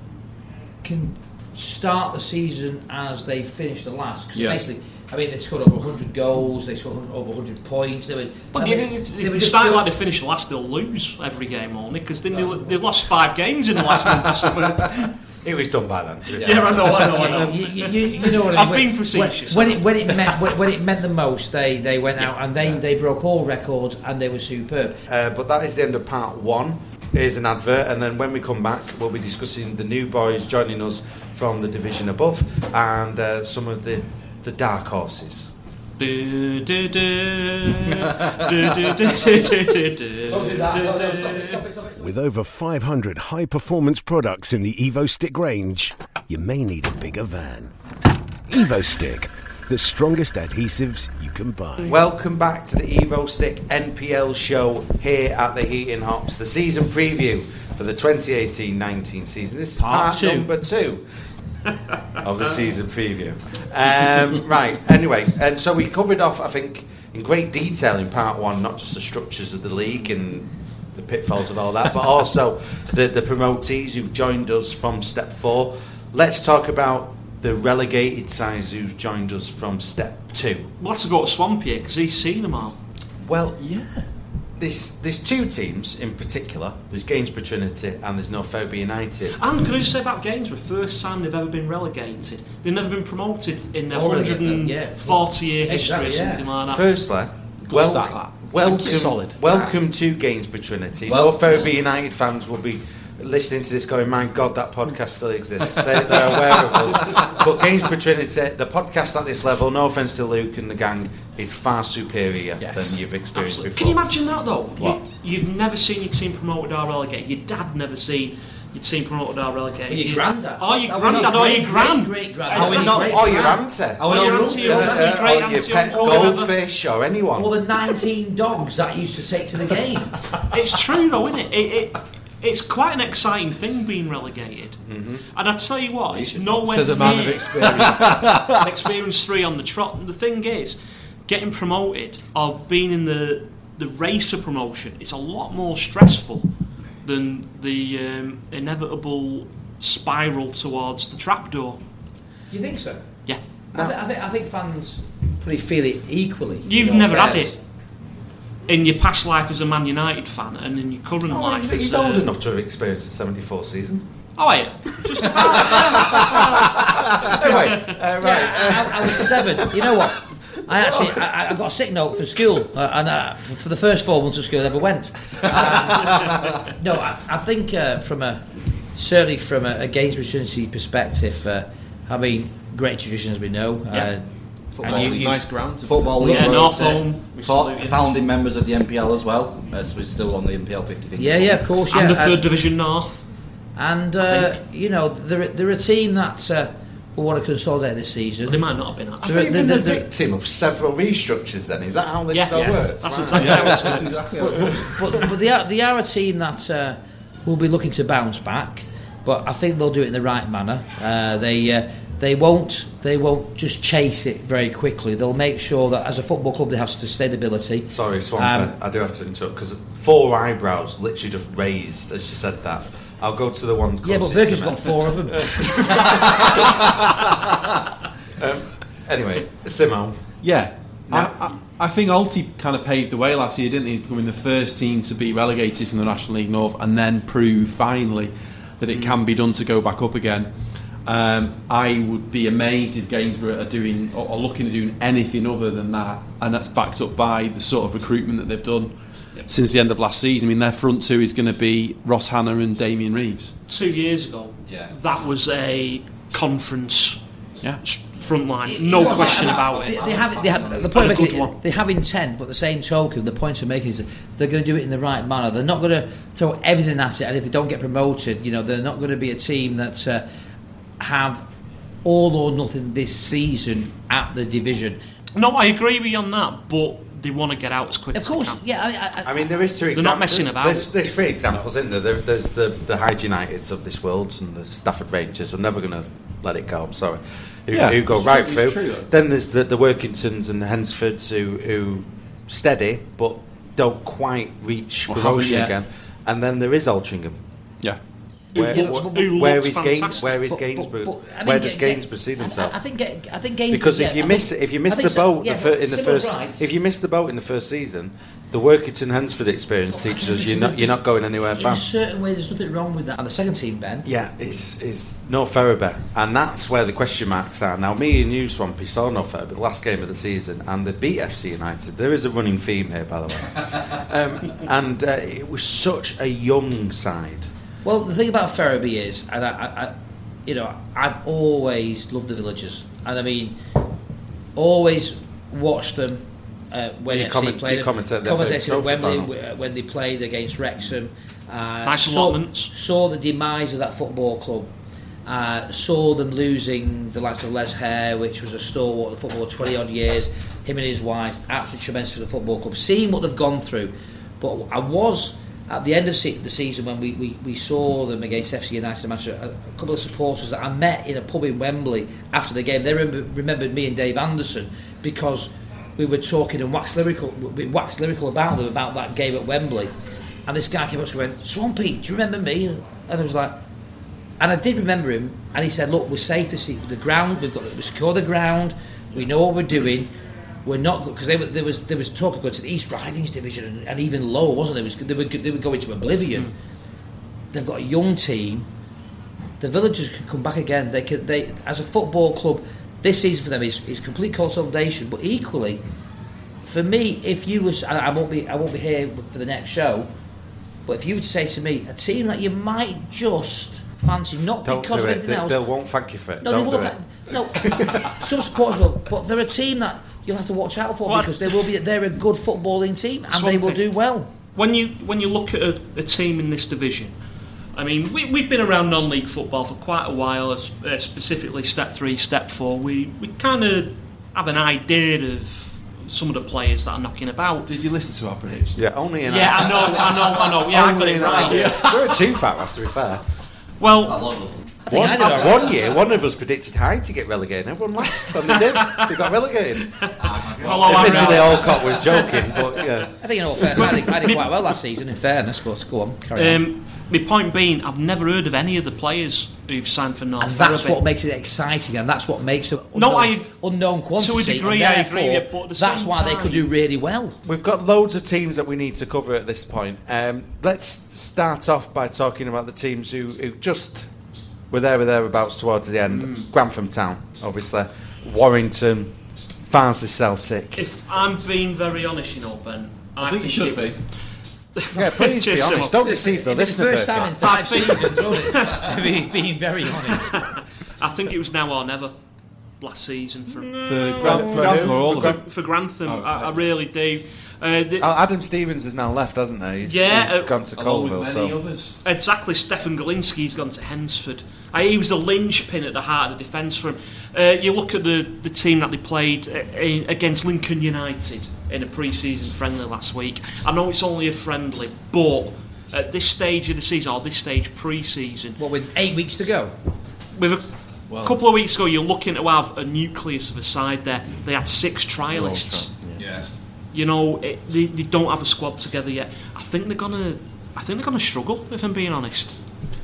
S5: can start the season as they finished the last, because
S6: Yeah.
S5: basically, I mean, they scored over one hundred goals. They scored over one hundred points. They were,
S3: But
S5: I
S3: if,
S5: mean,
S3: if
S5: they
S3: they,
S5: were just
S3: start
S5: doing-
S3: like they finish last, they'll lose every game only because they, they lost five games in the last month or something.
S2: It was done by then. To be
S3: Yeah,
S2: fair.
S3: I know, I know, I know.
S5: You, you, you, you know what I
S3: I've
S5: mean?
S3: been facetious.
S5: When, when it when it meant when, when it meant the most, they, they went out and they, they broke all records and they were superb.
S2: Uh, but that is the end of part one. Here's an advert, and then when we come back, we'll be discussing the new boys joining us from the division above and uh, some of the, the dark horses.
S3: Do, do, do. Do, do, do, do, do, do, do.
S5: Don't do that. No, no, stop it, stop it, stop it.
S8: With over five hundred high-performance products in the EvoStick range, you may need a bigger van. EvoStick, the strongest adhesives you can buy.
S2: Welcome back to the EvoStick N P L show here at the Heating Hops, the season preview for the twenty eighteen nineteen season. This is
S5: Part
S2: part,
S5: two.
S2: number two of the season preview. Um, right, anyway, and so we covered off, I think, in great detail in part one, not just the structures of the league and the pitfalls of all that, but also the, the promotees who've joined us from step four. Let's talk about the relegated sides who've joined us from step two.
S3: We'll have to go to Swampy here because he's seen them all.
S2: Well, yeah. There's, there's two teams in particular. There's Gainsborough Trinity and there's Northumbria United.
S3: And can I just say about Gainsborough, first time they've ever been relegated. They've never been promoted in their
S5: Oh,
S3: one
S5: really?
S3: hundred
S5: Yeah.
S3: forty year history
S5: Exactly,
S3: or
S5: yeah.
S3: something like that.
S2: Firstly, wel-
S6: start, that.
S2: welcome,
S6: Solid.
S2: welcome to Gainsborough Trinity.
S5: Well-
S2: Northumbria United fans will be listening to this going, my God, that podcast still exists. they, they're aware of us. But Gainsborough Trinity, the podcast at this level, no offence to Luke and the gang, is far superior
S6: Yes.
S2: than you've experienced
S3: Absolutely.
S2: before.
S3: Can you imagine that though?
S2: What?
S3: You, you've never seen your team promoted or relegated. Your dad never seen your team promoted or relegated.
S5: Or your
S3: You-
S5: granddad.
S3: Or your
S5: Oh,
S3: granddad
S5: well,
S3: or
S5: great,
S3: your gran.
S5: great, great
S3: Exactly.
S5: granddad.
S3: Not-
S5: Great
S2: Or your
S5: gran.
S2: auntie.
S3: Or your auntie, your
S2: Uh,
S3: auntie, great
S2: or your
S3: auntie,
S2: pet
S3: or whatever.
S2: goldfish or anyone.
S5: Or the nineteen dogs that used to take to the game.
S3: It's true though, isn't it? It, it? It's quite an exciting thing being relegated. Mm-hmm. And I tell you what, it's nowhere
S6: Says a man of
S3: near
S6: experience.
S3: an experience three on the trot. And the thing is, getting promoted or being in the the race of promotion, it's a lot more stressful than the um, inevitable spiral towards the trapdoor.
S5: You think so?
S3: Yeah.
S5: I, th- I, think, I think fans probably feel it equally.
S3: You've
S5: in all
S3: never had
S5: fairness.
S3: it in your past life as a Man United fan and in your current
S2: Oh,
S3: life
S2: he's, he's
S3: as
S2: old
S3: uh,
S2: enough to have experienced the seventy-four season.
S3: Oh, yeah. Just
S2: Anyway, uh, right.
S5: Yeah, I, I was seven. You know what? I actually I, I got a sick note for school, uh, and uh, for, for the first four months of school, I never went. Um, no, I, I think uh, from a certainly from a, a Gainsborough Trinity perspective, uh, I mean, great tradition as we know.
S3: Yeah.
S5: Uh,
S4: Football
S5: and you-
S4: League.
S5: you-
S6: Nice ground to
S4: Football
S6: visit.
S4: League.
S3: Yeah,
S4: Road,
S3: North
S4: uh,
S3: Home, we
S4: fo-
S3: salute you.
S4: founding members of the N P L as well, as we're still on the N P L fifty.
S5: yeah, yeah, of course, yeah.
S3: and the third
S5: and,
S3: division north.
S5: and
S3: I
S5: uh,
S3: think.
S5: you know, they're, they're a team that uh, will want to consolidate this season.
S3: They might not have been
S2: Have
S3: actually.
S2: you
S5: the-
S2: been
S5: the-
S2: the,
S5: the-
S2: victim of several restructures then? Is that how this
S3: Yeah,
S2: still
S3: yes,
S2: works?
S3: that's
S2: Right.
S3: exactly
S6: Yeah,
S3: how it's
S6: that's
S3: going.
S6: exactly how
S5: but,
S6: it is.
S5: but, but, but they are they are a team that uh, will be looking to bounce back, but I think they'll do it in the right manner. Uh, they uh, they won't they won't just chase it very quickly. They'll make sure that as a football club they have sustainability.
S2: Sorry, Swampy,
S5: Um,
S2: I do have to interrupt because four eyebrows literally just raised as you said that. I'll go to the one
S5: Yeah, but
S2: closest
S5: Berkeley's
S2: to
S5: got
S2: me.
S5: four of them.
S2: Um, anyway, Simo.
S6: Yeah.
S2: No.
S6: I, I, I think Alti kind of paved the way last year, didn't he? Becoming the first team to be relegated from the National League North and then prove finally that it can be done to go back up again. Um, I would be amazed if Gainsborough are doing or, or looking at doing anything other than that, and that's backed up by the sort of recruitment that they've done
S3: Yep.
S6: since the end of last season. I mean, their front two is going to be Ross Hanna and Damien Reeves.
S3: Two years ago,
S4: Yeah.
S3: that was a conference
S6: Yeah.
S3: front line, no
S5: It
S3: question
S5: was,
S3: about
S5: they,
S3: it.
S5: They have, they have, the point
S3: And a
S5: I'm making,
S3: good one.
S5: they have intent, but the same token, the point I'm making is that they're going to do it in the right manner. They're not going to throw everything at it, and if they don't get promoted, you know, they're not going to be a team that uh, have all or nothing this season at the division.
S3: No, I agree with you on that, but they want to get out as quick
S5: Of
S3: as
S5: course,
S3: they can.
S5: yeah. I, I,
S2: I mean, there is two
S3: They're
S2: examples.
S3: not messing about.
S2: There's, there's three examples, isn't there? there there's the, the Hyde Uniteds of this world and the Stafford Rangers. I'm never going to let it go, I'm sorry. Who,
S6: Yeah,
S2: who go
S6: it's
S2: right
S6: true,
S2: through.
S6: it's true, though.
S2: Then there's the, the Workingtons and the Hensfords who, who steady but don't quite reach
S6: Or
S2: promotion
S6: haven't yet.
S2: again. And then there is Altrincham.
S6: Yeah.
S2: Where,
S3: Who
S2: where,
S3: looks- who
S2: where
S3: looks
S2: is Gaines?
S3: fantastic.
S2: Where is
S5: But- but-
S2: Gainsborough?
S5: but, I mean,
S2: where does
S5: Ga-
S2: Gainsborough see
S5: I,
S2: himself?
S5: I think Ga- I think Gainsborough,
S2: Because if
S5: yeah,
S2: you
S5: I
S2: miss
S5: think-
S2: if you
S5: I
S2: miss
S5: think
S2: the
S5: so,
S2: boat
S5: yeah,
S2: the fir-
S5: but
S2: in the
S5: Sybil's
S2: first
S5: right.
S2: if you miss the boat in the first season, the Workington Hensford experience teaches us you're not you're not going anywhere
S5: in a
S2: fast.
S5: certain way, there's nothing wrong with that. And the second team, Ben,
S2: Yeah, is is no Ferriby, and that's where the question marks are. Now, me and you, Swampy, saw no Ferriby the last game of the season, and they beat F C United. There is a running theme here, by the way, um, and uh, it was such a young side.
S5: well, the thing about Ferriby is, and I, I, I, you know, I've always loved the Villagers, and I mean, always watched them uh, when
S2: You
S5: F C
S2: comment-
S5: played.
S2: you
S5: them.
S2: commented their
S5: Commentated
S2: favourite
S5: at Wembley
S2: trophy
S5: w- when they played against Wrexham. Uh,
S3: Nice
S5: saw,
S3: allotments.
S5: saw the demise of that football club. Uh, saw them losing the likes of Les Hare, which was a stalwart of the football, twenty odd years. Him and his wife, absolutely tremendous for the football club. Seeing what they've gone through, but I was at the end of se- the season when we, we, we saw them against F C United, a, a couple of supporters that I met in a pub in Wembley after the game. They remember, remembered me and Dave Anderson because we were talking and waxed lyrical, we waxed lyrical about them about that game at Wembley. And this guy came up to me and went, "Swampy, do you remember me?" And I was like. And I did remember him, and he said, "Look, we're safe to see the ground. We've got we secure the ground. We know what we're doing. We're not because they were, there was there was talk of going to the East Ridings division and, and even lower, wasn't there? It was, they were they were going to oblivion. Mm. They've got a young team. The Villagers can come back again. They can they as a football club. This season for them is, is complete consolidation. But equally, for me, if you was I, I won't be I won't be here for the next show. But if you would say to me, a team that you might just fancy, not
S2: Don't
S5: because
S2: do
S5: of
S2: it.
S5: anything
S2: They,
S5: else.
S2: they won't thank you for it.
S5: No,
S2: Don't
S5: they
S2: do
S5: won't.
S2: it.
S5: Thank, no, some supporters will, but they're a team that you'll have to watch out for
S3: Well,
S5: because they will be. They're a good footballing team and
S3: Swampy.
S5: they will do well.
S3: When you when you look at a, a team in this division, I mean, we, we've been around non-league football for quite a while, uh, specifically Step Three, Step Four. We we kind of have an idea of some of the players that are knocking about.
S6: Did you listen to our predictions?
S2: Yeah, only in
S3: Yeah, I know, I know, I know. Yeah, I got
S2: only
S3: it
S2: in
S3: right.
S2: idea. We weren't too far off, to be fair.
S3: Well,
S5: I think
S2: One,
S5: I did all right.
S2: one year, one of us predicted Hyde to get relegated, and everyone laughed, and they did. They got relegated.
S3: although I
S2: Admittedly,
S3: really-
S2: Alcott was joking, but yeah.
S5: I think in all fairness, I did, I did quite well last season. In fairness, but go on, carry on.
S3: Um, my point being, I've never heard of any of the players who've signed for North
S5: And that's
S3: Ferriby.
S5: what makes it exciting, and that's what makes them unknown,
S3: No, I-
S5: unknown quantity.
S3: degree,
S5: and
S3: I agree,
S5: therefore,
S3: yeah, but at the
S5: that's
S3: same
S5: why they
S3: time-
S5: could do really well.
S2: We've got loads of teams that we need to cover at this point. Um, let's start off by talking about the teams who, who just were there or thereabouts towards the end.
S3: Mm.
S2: Grantham Town, obviously. Warrington, Farnsley Celtic.
S3: If I'm being very honest, you know, Ben, I,
S6: I think you should be.
S2: Yeah, please be
S3: Just so-
S2: honest. Don't deceive the
S5: It's the
S2: listener.
S5: first time in
S2: Bert.
S5: five seasons, wasn't it? He's being very honest.
S3: I think it was now or never last season for
S6: For,
S2: For-
S6: Gran-
S2: for
S6: for
S2: who?
S6: him or all
S2: For
S6: of
S3: for,
S6: them?
S3: for Grantham.
S6: Oh,
S3: I, I
S6: okay.
S3: really do. Uh, the,
S2: Oh, Adam Stevens has now left, hasn't he? He's,
S3: Yeah,
S2: he's
S3: uh,
S2: gone to
S6: Along with
S2: Colville.
S6: many
S2: So.
S6: others.
S3: Exactly, Stefan Galinski's gone to Hensford. Uh, he was the linchpin at the heart of the defence for him. Uh, you look at the, the team that they played uh, in, against Lincoln United in a pre-season friendly last week. I know it's only a friendly, but at this stage of the season, or this stage pre-season,
S5: What, with eight weeks to go?
S3: with a
S6: Well,
S3: couple of weeks ago, you're looking to have a nucleus of a side there. They had six trialists.
S6: yeah.
S3: You know, it, they, they don't have a squad together yet. I think they're gonna. I think they're gonna struggle. If I'm being honest.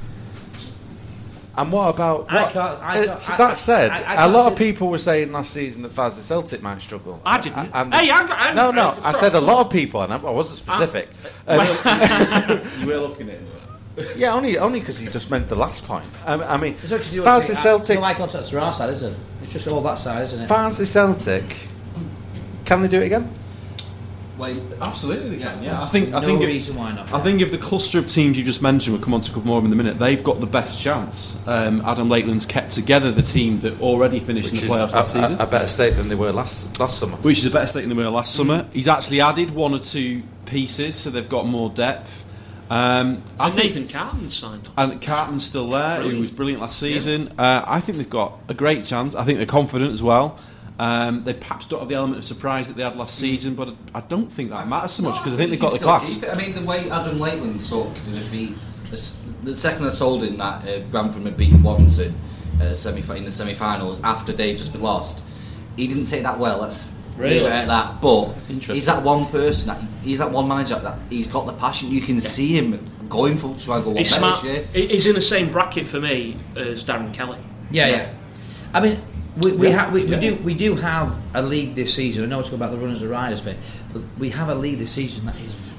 S2: And what about...
S5: I
S2: What,
S5: can't- I
S2: uh,
S5: can't- I-
S2: that said,
S5: I- I
S2: a
S5: can't
S2: lot of
S5: say-
S2: people were saying last season that Farnsley Celtic might struggle.
S3: I didn't.
S2: And-
S3: Hey, I got- I-
S2: no, no,
S3: I-
S2: I said a lot of people, and I I wasn't specific. Um,
S6: You were looking at it.
S2: yeah, only only because you just meant the last point. Um, I mean,
S5: It's okay, you
S2: Farnsley
S5: say,
S2: Celtic...
S5: No eye contact to our side, is it? It's just all that side, isn't it?
S2: Farnsley Celtic, can they do it again?
S6: Wait, absolutely they can. Yeah, I think. I
S5: no
S6: think.
S5: reason why not.
S6: I think if the cluster of teams you just mentioned, we'll come on to a couple more in a minute, they've got the best chance. Um, Adam Lakeland's kept together the team that already finished
S2: Which
S6: in
S2: is
S6: the playoffs last
S2: a,
S6: season,
S2: a, a better state than they were last last summer.
S6: which is a better state than they were last summer. He's actually added one or two pieces, so they've got more depth. Um, I
S3: And
S6: think,
S3: Nathan Carton signed.
S6: and Cartman's still there, who
S3: Brilliant.
S6: was brilliant last season. Uh, I think they've got a great chance. I think they're confident as well. Um, they perhaps don't have the element of surprise that they had last season, but I, I don't think that matters so much because I think they've got the class.
S4: I mean, the way Adam Lakeland took to defeat the second I told him that uh, Grantham had beaten Warrington uh, semi in the semi-finals after they'd just been lost, he didn't take that well. Let's
S3: really
S4: leave it at that. But he's that one person, that he's that one manager that he's got the passion. You can see him going for to try and go one
S3: he's
S4: better
S3: smart.
S4: this year.
S3: He's in the same bracket for me as Darren Kelly.
S5: Yeah, yeah. I mean, we we,
S6: Yeah,
S5: ha- we, we
S6: yeah.
S5: do we do have a league this season. I know it's about the runners and riders bit, but we have a league this season that is.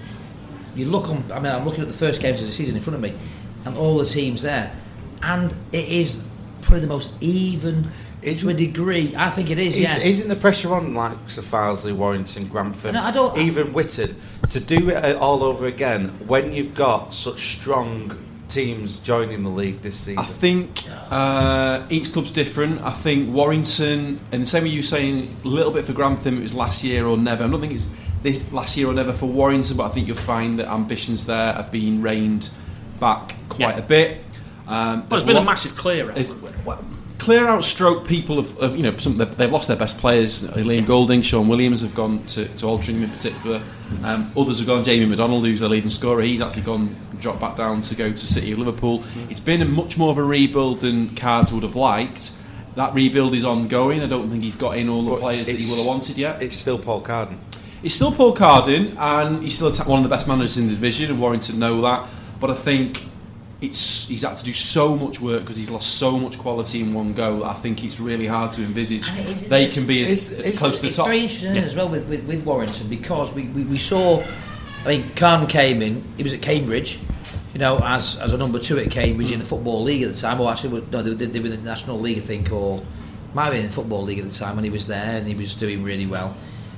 S5: You look on. I mean, I'm looking at the first games of the season in front of me, and all the teams there, and it is probably the most even. To a degree, I think it is. Yeah.
S2: Isn't the pressure on like Sir Farsley, Warrington, Grantham,
S5: No, I don't-
S2: even Whitton, to do it all over again when you've got such strong teams joining the league this season?
S6: I think uh, each club's different. I think Warrington, and the same way you were saying, a little bit for Grantham, it was last year or never. I don't think it's this last year or never for Warrington, but I think you'll find that ambitions there have been reined back quite
S3: Yeah.
S6: a bit. Um,
S3: Well, it's been a massive clear out.
S6: It's- well, clear out stroke people of, of you know some, they've, they've lost their best players. Liam Golding, Sean Williams have gone to, to Altrincham in particular. Um, others have gone. Jamie McDonald, who's their leading scorer, he's actually gone dropped back down to go to City of Liverpool. Mm. It's been a much more of a rebuild than Cards would have liked. That rebuild is ongoing. I don't think he's got in all the
S2: But
S6: players that he
S2: it's-
S6: would have wanted yet.
S2: It's still Paul Carden.
S6: He's still Paul Carden, and he's still one of the best managers in the division, and Warrington know that. But I think it's he's had to do so much work because he's lost so much quality in one go that I think it's really hard to envisage
S5: And it is-
S6: they can be as,
S2: it's-
S6: as
S2: it's-
S6: close to the
S5: It's
S6: top.
S5: very interesting as well with, with, with Warrington because we, we, we saw. I mean, Carden came in. He was at Cambridge, you know, as as a number two at Cambridge in the Football League at the time. Or actually, no, they, they, they were in the National League, I think, or might have been in the Football League at the time when he was there, and he was doing really well.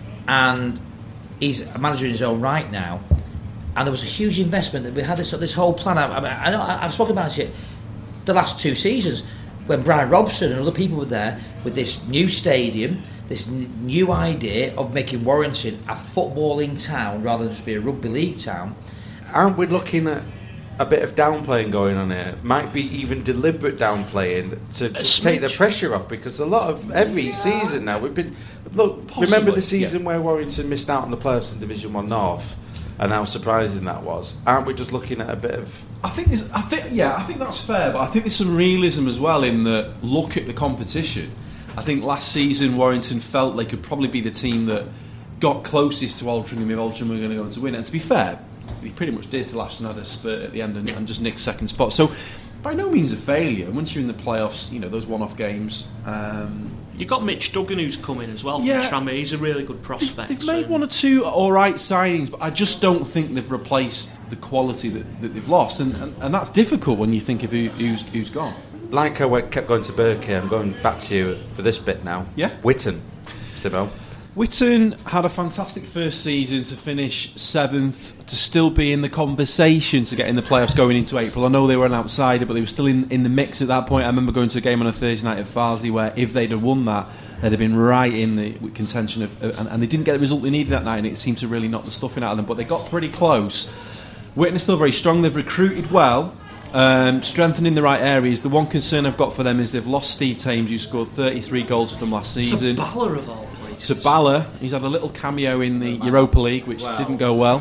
S5: And he's a manager in his own right now. And there was a huge investment that we had this this whole plan. I, I, I know I've spoken about it the last two seasons when Brian Robson and other people were there with this new stadium, this n- new idea of making Warrington a footballing town rather than just be a rugby league town.
S2: Aren't we looking at a bit of downplaying going on here? Might be even deliberate downplaying to, to take the
S3: smidge.
S2: pressure off, because a lot of every season now we've been look.
S3: Possibly,
S2: remember the season
S3: yeah.
S2: where Warrington missed out on the playoffs in Division One North, and how surprising that was. Aren't we just looking at a bit of?
S6: I think there's, I think, yeah, I think that's fair, but I think there's some realism as well in the look at the competition. I think last season Warrington felt they could probably be the team that got closest to Altrincham if Altrincham were going to go on to win it. And to be fair, he pretty much did till Ashton had a spurt at the end and, and just nicked second spot. So by no means a failure. Once you're in the playoffs, you know, those one-off games. Um,
S3: You've got Mitch Duggan who's coming as well from
S6: Yeah.
S3: Tranmere. He's a really good
S6: They've,
S3: prospect.
S6: they've made
S3: so-
S6: one or two all right signings, but I just don't think they've replaced the quality that, that they've lost, and, and, and that's difficult when you think of who, who's, who's gone.
S2: Like I went, kept going to Berkey, I'm going back to you for this bit now.
S6: Yeah.
S2: Whitton, Sibbo.
S6: Whitton had a fantastic first season to finish seventh, to still be in the conversation to get in the playoffs going into April. I know they were an outsider, but they were still in, in the mix at that point. I remember going to a game on a Thursday night at Farsley where if they'd have won that, they'd have been right in the contention of, uh, and, and they didn't get the result they needed that night, and it seemed to really knock the stuffing out of them. But they got pretty close. Whitton is still very strong. They've recruited well. Um, strengthening the right areas. The one concern I've got for them is they've lost Steve Thames, who scored thirty-three goals for them last season.
S3: Bala of all places.
S6: Sabala, he's had a little cameo in the Europa League, which
S5: Wow.
S6: didn't go well,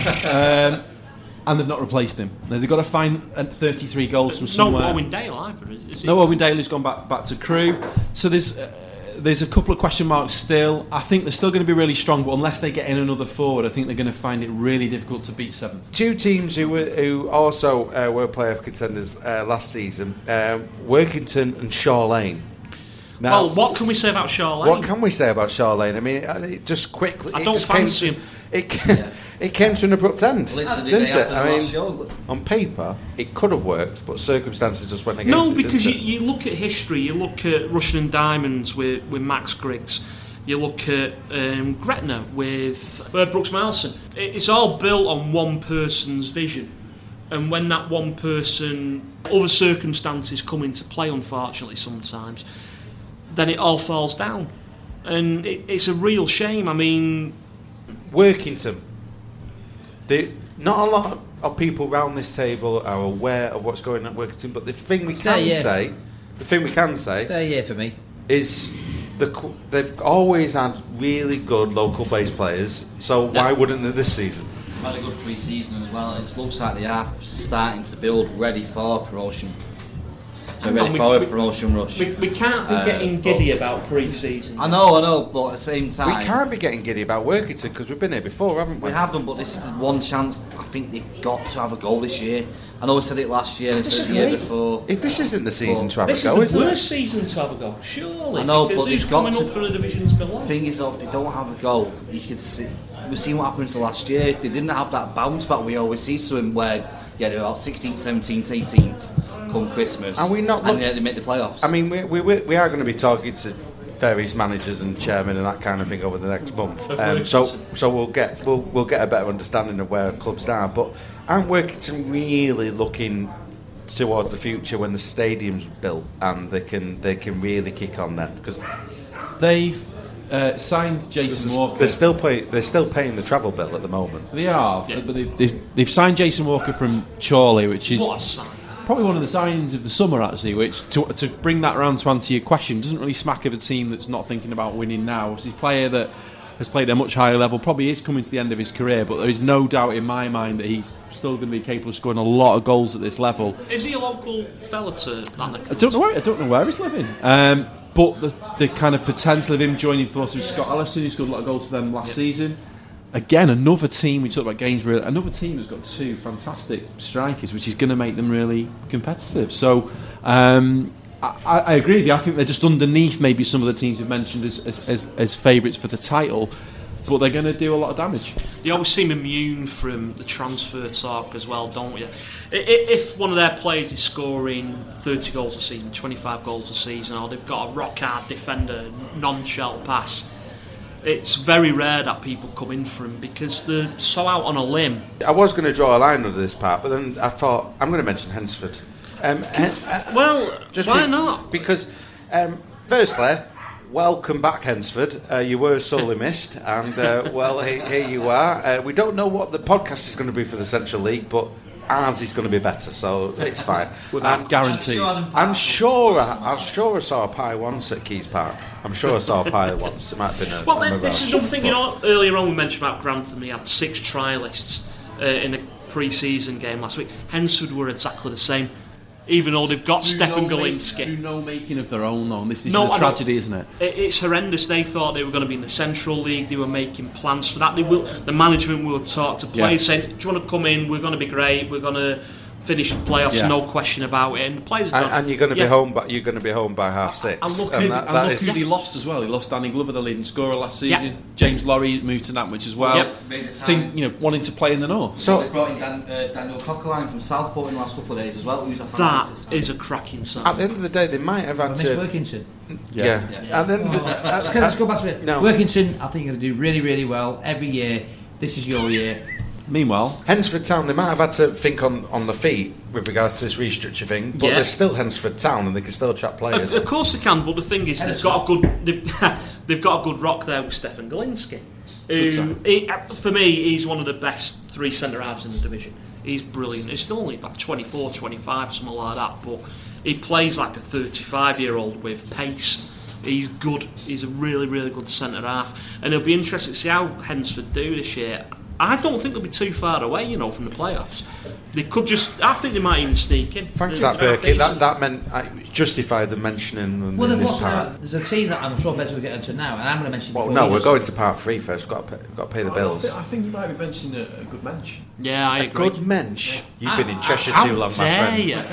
S6: um, and they've not replaced him. Now, they've got to find uh, thirty-three goals from
S3: No
S6: somewhere.
S3: Owen Dale either. Is, is
S6: No,
S3: it?
S6: Owen Daly's gone back back to Crewe. So there's uh, there's a couple of question marks still. I think they're still going to be really strong, but unless they get in another forward, I think they're going to find it really difficult to beat seventh.
S2: Two teams who were, who also uh, were playoff contenders uh, last season, um, Workington and Shaw Lane. Now,
S3: Well, what can we say about Charlene?
S2: what can we say about Shaw Lane? I mean, uh, it just quickly.
S3: I
S2: it
S3: don't
S2: just
S3: fancy
S2: came
S3: him.
S2: to, it, ca- it came to an abrupt end,
S4: Listen,
S2: didn't
S4: they
S2: it?
S4: after the
S2: I
S4: last
S2: mean,
S4: show.
S2: on paper, it could have worked, but circumstances just went against
S3: No,
S2: it.
S3: because you,
S2: didn't it?
S3: you look at history, you look at Russian and Diamonds with, with Max Griggs, you look at um, Gretna with uh, Brooks Malson. It, it's all built on one person's vision. And when that one person, other circumstances come into play, unfortunately, sometimes, then it all falls down. And it, it's a real shame. I mean,
S2: Workington. They, not a lot of people around this table are aware of what's going on at Workington, but the thing we
S5: It's their
S2: can
S5: year.
S2: say, the thing we can
S5: It's
S2: say
S5: their year for me.
S2: is the, qu- they've always had really good local base players. So why wouldn't they this season?
S4: Had a good pre-season as well. It looks like they are starting to build ready for promotion. So ready
S3: we,
S4: for
S3: we,
S4: a promotion rush.
S3: We, we can't be
S4: Uh,
S3: getting giddy about pre-season.
S4: I know, I know, but at the same time,
S2: We can't be getting giddy about Workington because we've been here before, haven't we?
S4: we have done. But this is the one chance. I think they've got to have a goal this year. I know we said it last year and I said it the year before.
S2: If this isn't the season
S4: Well,
S2: to have
S3: This
S2: a go,
S3: is
S2: isn't
S3: the
S2: it?
S3: worst season to have a go, surely.
S4: I know,
S3: because
S4: but
S3: who's
S4: they've got
S3: coming
S4: to-
S3: up for the divisions below?
S4: The thing is, though, if they don't have a goal, you could see. We've seen what happened to last year. They didn't have that bounce back we always see to them, where yeah, they're about sixteenth, seventeenth, eighteenth come Christmas.
S2: Are we not
S4: And
S2: look-
S4: yet they make the playoffs.
S2: I mean, we, we, we are going to be talking to various managers and chairmen and that kind of thing over the next month.
S3: Of
S2: Um, so,
S3: Workington.
S2: so we'll get we'll we'll get a better understanding of where clubs are. But aren't Workington really looking towards the future when the stadium's built and they can they can really kick on then? Because
S6: They've uh, signed Jason Walker.
S2: they're still pay, they're still paying the travel bill at the moment.
S6: They are,
S3: Yeah.
S6: but they've, they've, they've signed Jason Walker from Chorley, which is
S3: What a sign.
S6: probably one of the signings of the summer, actually. Which to, to bring that around to answer your question, doesn't really smack of a team that's not thinking about winning now. It's a player that has played at a much higher level, probably is coming to the end of his career, but there is no doubt in my mind that he's still going to be capable of scoring a lot of goals at this level.
S3: Is he a local fella to that?
S6: I don't know where I don't know where he's living. Um, but the, the kind of potential of him joining forces with Scott Allison, who scored a lot of goals for them last
S3: Yep.
S6: season. Again, another team, we talked about Gainsborough, another team that's got two fantastic strikers, which is going to make them really competitive. So um, I, I agree with you. I think they're just underneath maybe some of the teams we've mentioned as, as, as, as favourites for the title, but they're going to do a lot of damage.
S3: They always seem immune from the transfer talk as well, don't you? I- i- If one of their players is scoring thirty goals a season, twenty-five goals a season, or they've got a rock-hard defender, non-shell pass, it's very rare that people come in for them because they're so out on a limb.
S2: I was going to draw a line under this part, but then I thought I'm going to mention Hensford. Um, Hen- uh,
S3: Well,
S2: Just
S3: why
S2: be-
S3: not?
S2: Because, um, firstly, welcome back, Hensford. Uh, you were sorely missed, and uh, well, here, here you are. Uh, we don't know what the podcast is going to be for the Central League, but ours is going to be better, so it's fine.
S6: Without
S2: Um,
S6: guarantee.
S2: I'm sure. I, I'm sure I saw a pie once at Keys Park. I'm sure I saw a pie once. It might have been a.
S3: Well,
S2: on
S3: th-
S2: the
S3: this
S2: road.
S3: is another thing. You know, earlier on we mentioned about Grantham. He had six trialists uh, in a pre-season game last week. Hensford were exactly the same, even though they've got Stefan
S6: Through
S3: Galinsky.
S6: no making of their own, though. And this, this
S3: No,
S6: is
S3: I
S6: a
S3: know.
S6: tragedy, isn't it?
S3: It- It's horrendous. They thought they were going to be in the Central League. They were making plans for that. They will. The management will talk to players
S6: Yeah.
S3: saying, "Do you want to come in? We're going to be great. We're going to finish the playoffs,
S6: Yeah.
S3: no question about it." And the players,
S2: And,
S3: go,
S2: and you're going to
S3: yeah.
S2: be home. But you're going to be home by half six.
S3: And look
S2: and
S3: who-
S2: that,
S6: And
S2: that
S6: look
S2: is-
S6: who he lost as well. He lost Danny Glover, the leading scorer last
S3: Yeah.
S6: season. James Laurie moved to Nantwich as well.
S3: Yep.
S6: Think you know, wanting to play in the north.
S2: So-
S4: they brought in Dan, uh, Daniel Coqueline from Southport in the last couple of days as well, who's a
S3: That
S4: fantastic signing.
S3: is a cracking sign.
S2: At the end of the day, they might have
S5: I
S2: had
S5: miss
S2: to.
S5: Workington.
S2: Yeah.
S4: Yeah.
S2: And then.
S5: Oh, okay, let's go back to it.
S2: No.
S5: Workington, I think, are going to do really, really well every year. This is your year.
S6: Meanwhile,
S2: Hensford Town, they might have had to think on, on the feet with regards to this restructure thing, but
S3: Yeah.
S2: they're still Hensford Town and they can still attract players.
S3: Of course they can, but the thing is, they've
S5: Edison.
S3: got a good they've, they've got a good rock there with Stefan Galinsky, who
S6: sign.
S3: he, for me he's one of the best three centre halves in the division. He's brilliant. He's still only about twenty-four, twenty-five, something like that, but he plays like a thirty-five year old with pace. He's good. He's a really, really good centre half, and it'll be interesting to see how Hensford do this year. I don't think they'll be too far away, you know, from the playoffs. They could just. I think they might even sneak in.
S2: Thanks
S3: They're-
S2: for that,
S3: they're
S2: Berkey. That,
S3: decent.
S2: that meant I justified the mentioning in
S5: Well,
S2: this
S5: there's,
S2: part.
S5: there's a team that I'm sure Ben's will get into now, and I'm going to mention.
S2: Well,
S5: before
S2: no,
S5: he
S2: we're
S5: does.
S2: going to part three first. We've got to pay, got to pay the bills.
S6: I think you might be mentioning a, a good mensch.
S3: Yeah, I
S2: A
S3: agree.
S2: good mensch. You've been in Cheshire
S3: How
S2: too long, my
S3: dare
S2: friend.
S3: you?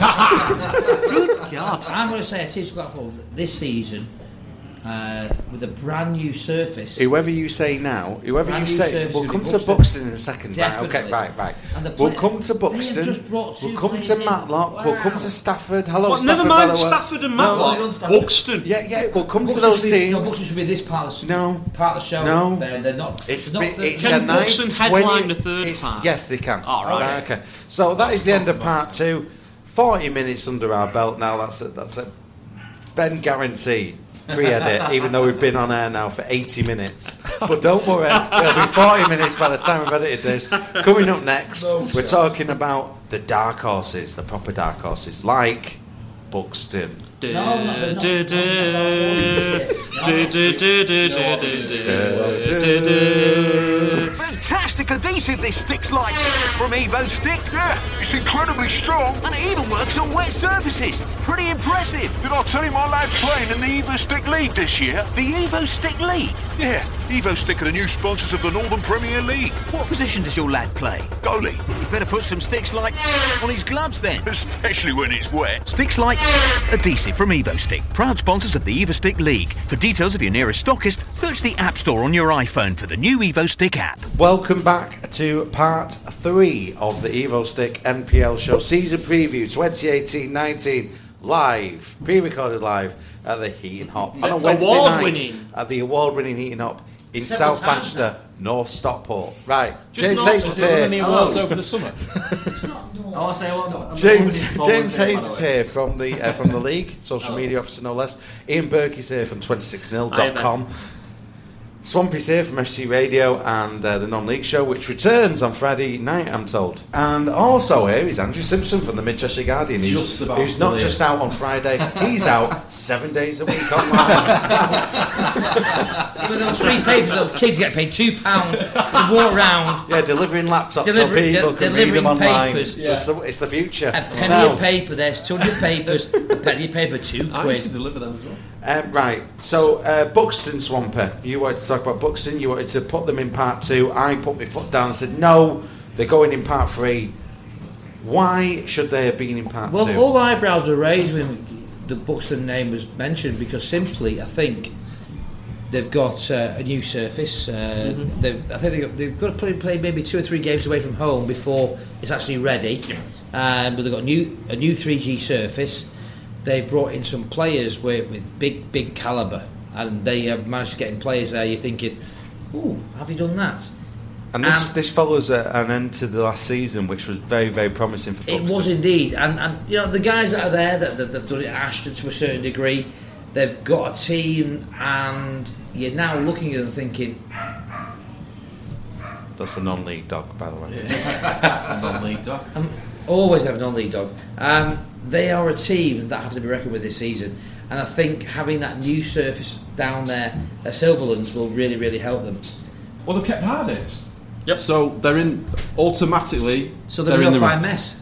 S3: Good God.
S5: I'm going to say a team's got for this season uh, with a brand new surface.
S2: Whoever you say now, whoever
S5: Brand
S2: you
S5: new
S2: say,
S5: service
S2: we'll
S5: will
S2: come
S5: be
S2: to
S5: Buxton.
S2: Buxton in a second. Right, okay,
S5: Definitely.
S2: right, right.
S5: And the
S2: We'll
S5: play-
S2: come to
S5: they have
S2: Buxton.
S5: just brought two
S2: We'll come
S5: players
S2: to
S5: in.
S2: Matlock. We'll come
S5: Wow.
S2: to Stafford. Hello,
S3: Well,
S2: Stafford.
S3: never mind
S2: by the way.
S3: Stafford and
S2: No,
S3: Matlock. Buxton.
S2: Yeah, yeah. We'll come to
S5: Buxton
S2: those
S5: should be, no,
S2: teams.
S5: Buxton should be this part of the,
S2: No.
S5: part of the show.
S2: No.
S5: They're, they're not.
S2: It's
S5: not
S2: bi-
S5: the-
S2: it's
S3: Can
S2: a nice
S3: Buxton headline
S2: twenty
S3: the third
S2: it's-
S3: part?
S2: Yes, they can.
S3: Oh, right.
S2: Right, okay. So that is the end of part two. Forty minutes under our belt now. That's it. That's it. Ben guarantee pre-edit, even though we've been on air now for eighty minutes. But don't worry, it'll be forty minutes by the time I've edited this. Coming up next, we're talking about the dark horses, the proper dark horses, like Buxton.
S5: No, not the- not-
S3: Du-
S5: not
S3: du-
S5: the- not the-
S9: Fantastic adhesive this Stick's like from Evo Stick.
S10: Yeah, it's incredibly strong.
S9: And it even works on wet surfaces. Pretty impressive.
S10: Did I tell you my lad's playing in the Evo Stick League this year?
S9: The Evo Stick League?
S10: Yeah, Evo Stick are the new sponsors of the Northern Premier League.
S9: What position does your lad play?
S10: Goalie.
S9: You better put some Sticks like on his gloves then.
S10: Especially when it's wet.
S9: Sticks like adhesive from Evo Stick. Proud sponsors of the Evo Stick League. For details of your nearest stockist, search the App Store on your iPhone for the new Evo Stick app.
S2: Welcome back to part three of the Evo Stick N P L show, season preview twenty eighteen nineteen, live, pre-recorded live at the Heaton Hop on a Wednesday night
S3: Award-winning.
S2: at the award-winning Heaton Hop in
S5: Several
S2: South
S5: times
S2: Manchester, North Stockport. Right,
S3: Just
S2: James
S3: not-
S2: Hayes is
S6: Has it won
S2: here.
S6: any awards over the summer?
S4: I want to say what?
S2: James James Hayes is here from the uh, from the league, social media officer no less. Ian Burke is here from twenty-six nil dot com. Swampy's here from F C Radio and uh, the non-league show, which returns on Friday night, I'm told. And also here is Andrew Simpson from the Mid-Cheshire Guardian, who's,
S6: Just about
S2: who's not
S6: still
S2: just out on Friday, he's out seven days a week online.
S5: With those three papers, those kids get paid two pounds to walk around.
S2: Yeah, delivering laptops
S5: Deliver-
S2: so people
S5: de-
S2: can read
S5: delivering
S2: them online.
S5: papers.
S6: Yeah.
S2: It's, the, it's the future.
S5: A penny
S2: Now,
S5: of paper, there's two hundred papers, a penny of paper, two
S6: I used to
S5: quid.
S6: deliver them as well.
S2: Um, right, so uh, Buxton Swamper, you wanted to talk about Buxton, you wanted to put them in part two. I put my foot down and said, no, they're going in part three. Why should they have been in part
S5: Well,
S2: two?
S5: all eyebrows were raised when the Buxton name was mentioned because simply, I think, they've got uh, a new surface. Uh,
S3: Mm-hmm.
S5: they've, I think they've got, they've got to play, play maybe two or three games away from home before it's actually ready. Um, but they've got a new, a new three G surface. They've brought in some players with, with big, big calibre, and they have managed to get in players there. You're thinking, ooh, have you done that?
S2: and this,
S5: and-
S2: this follows a, an end to the last season, which was very, very promising for
S5: It
S2: Buxton.
S5: was indeed, and, and you know the guys that are there that, that they've done it at Ashton to a certain degree. They've got a team, and you're now looking at them thinking,
S2: That's the non-league dog, by the way.
S6: Non-league dog.
S5: um, always have a non-league dog. Um, they are a team that have to be reckoned with this season, and I think having that new surface down there at Silverlands will really, really help them.
S6: Well, they've kept Hardy.
S3: Yep.
S6: So they're in automatically.
S5: So
S6: they're
S5: they'll
S6: in
S5: be a
S6: the
S5: fine mess.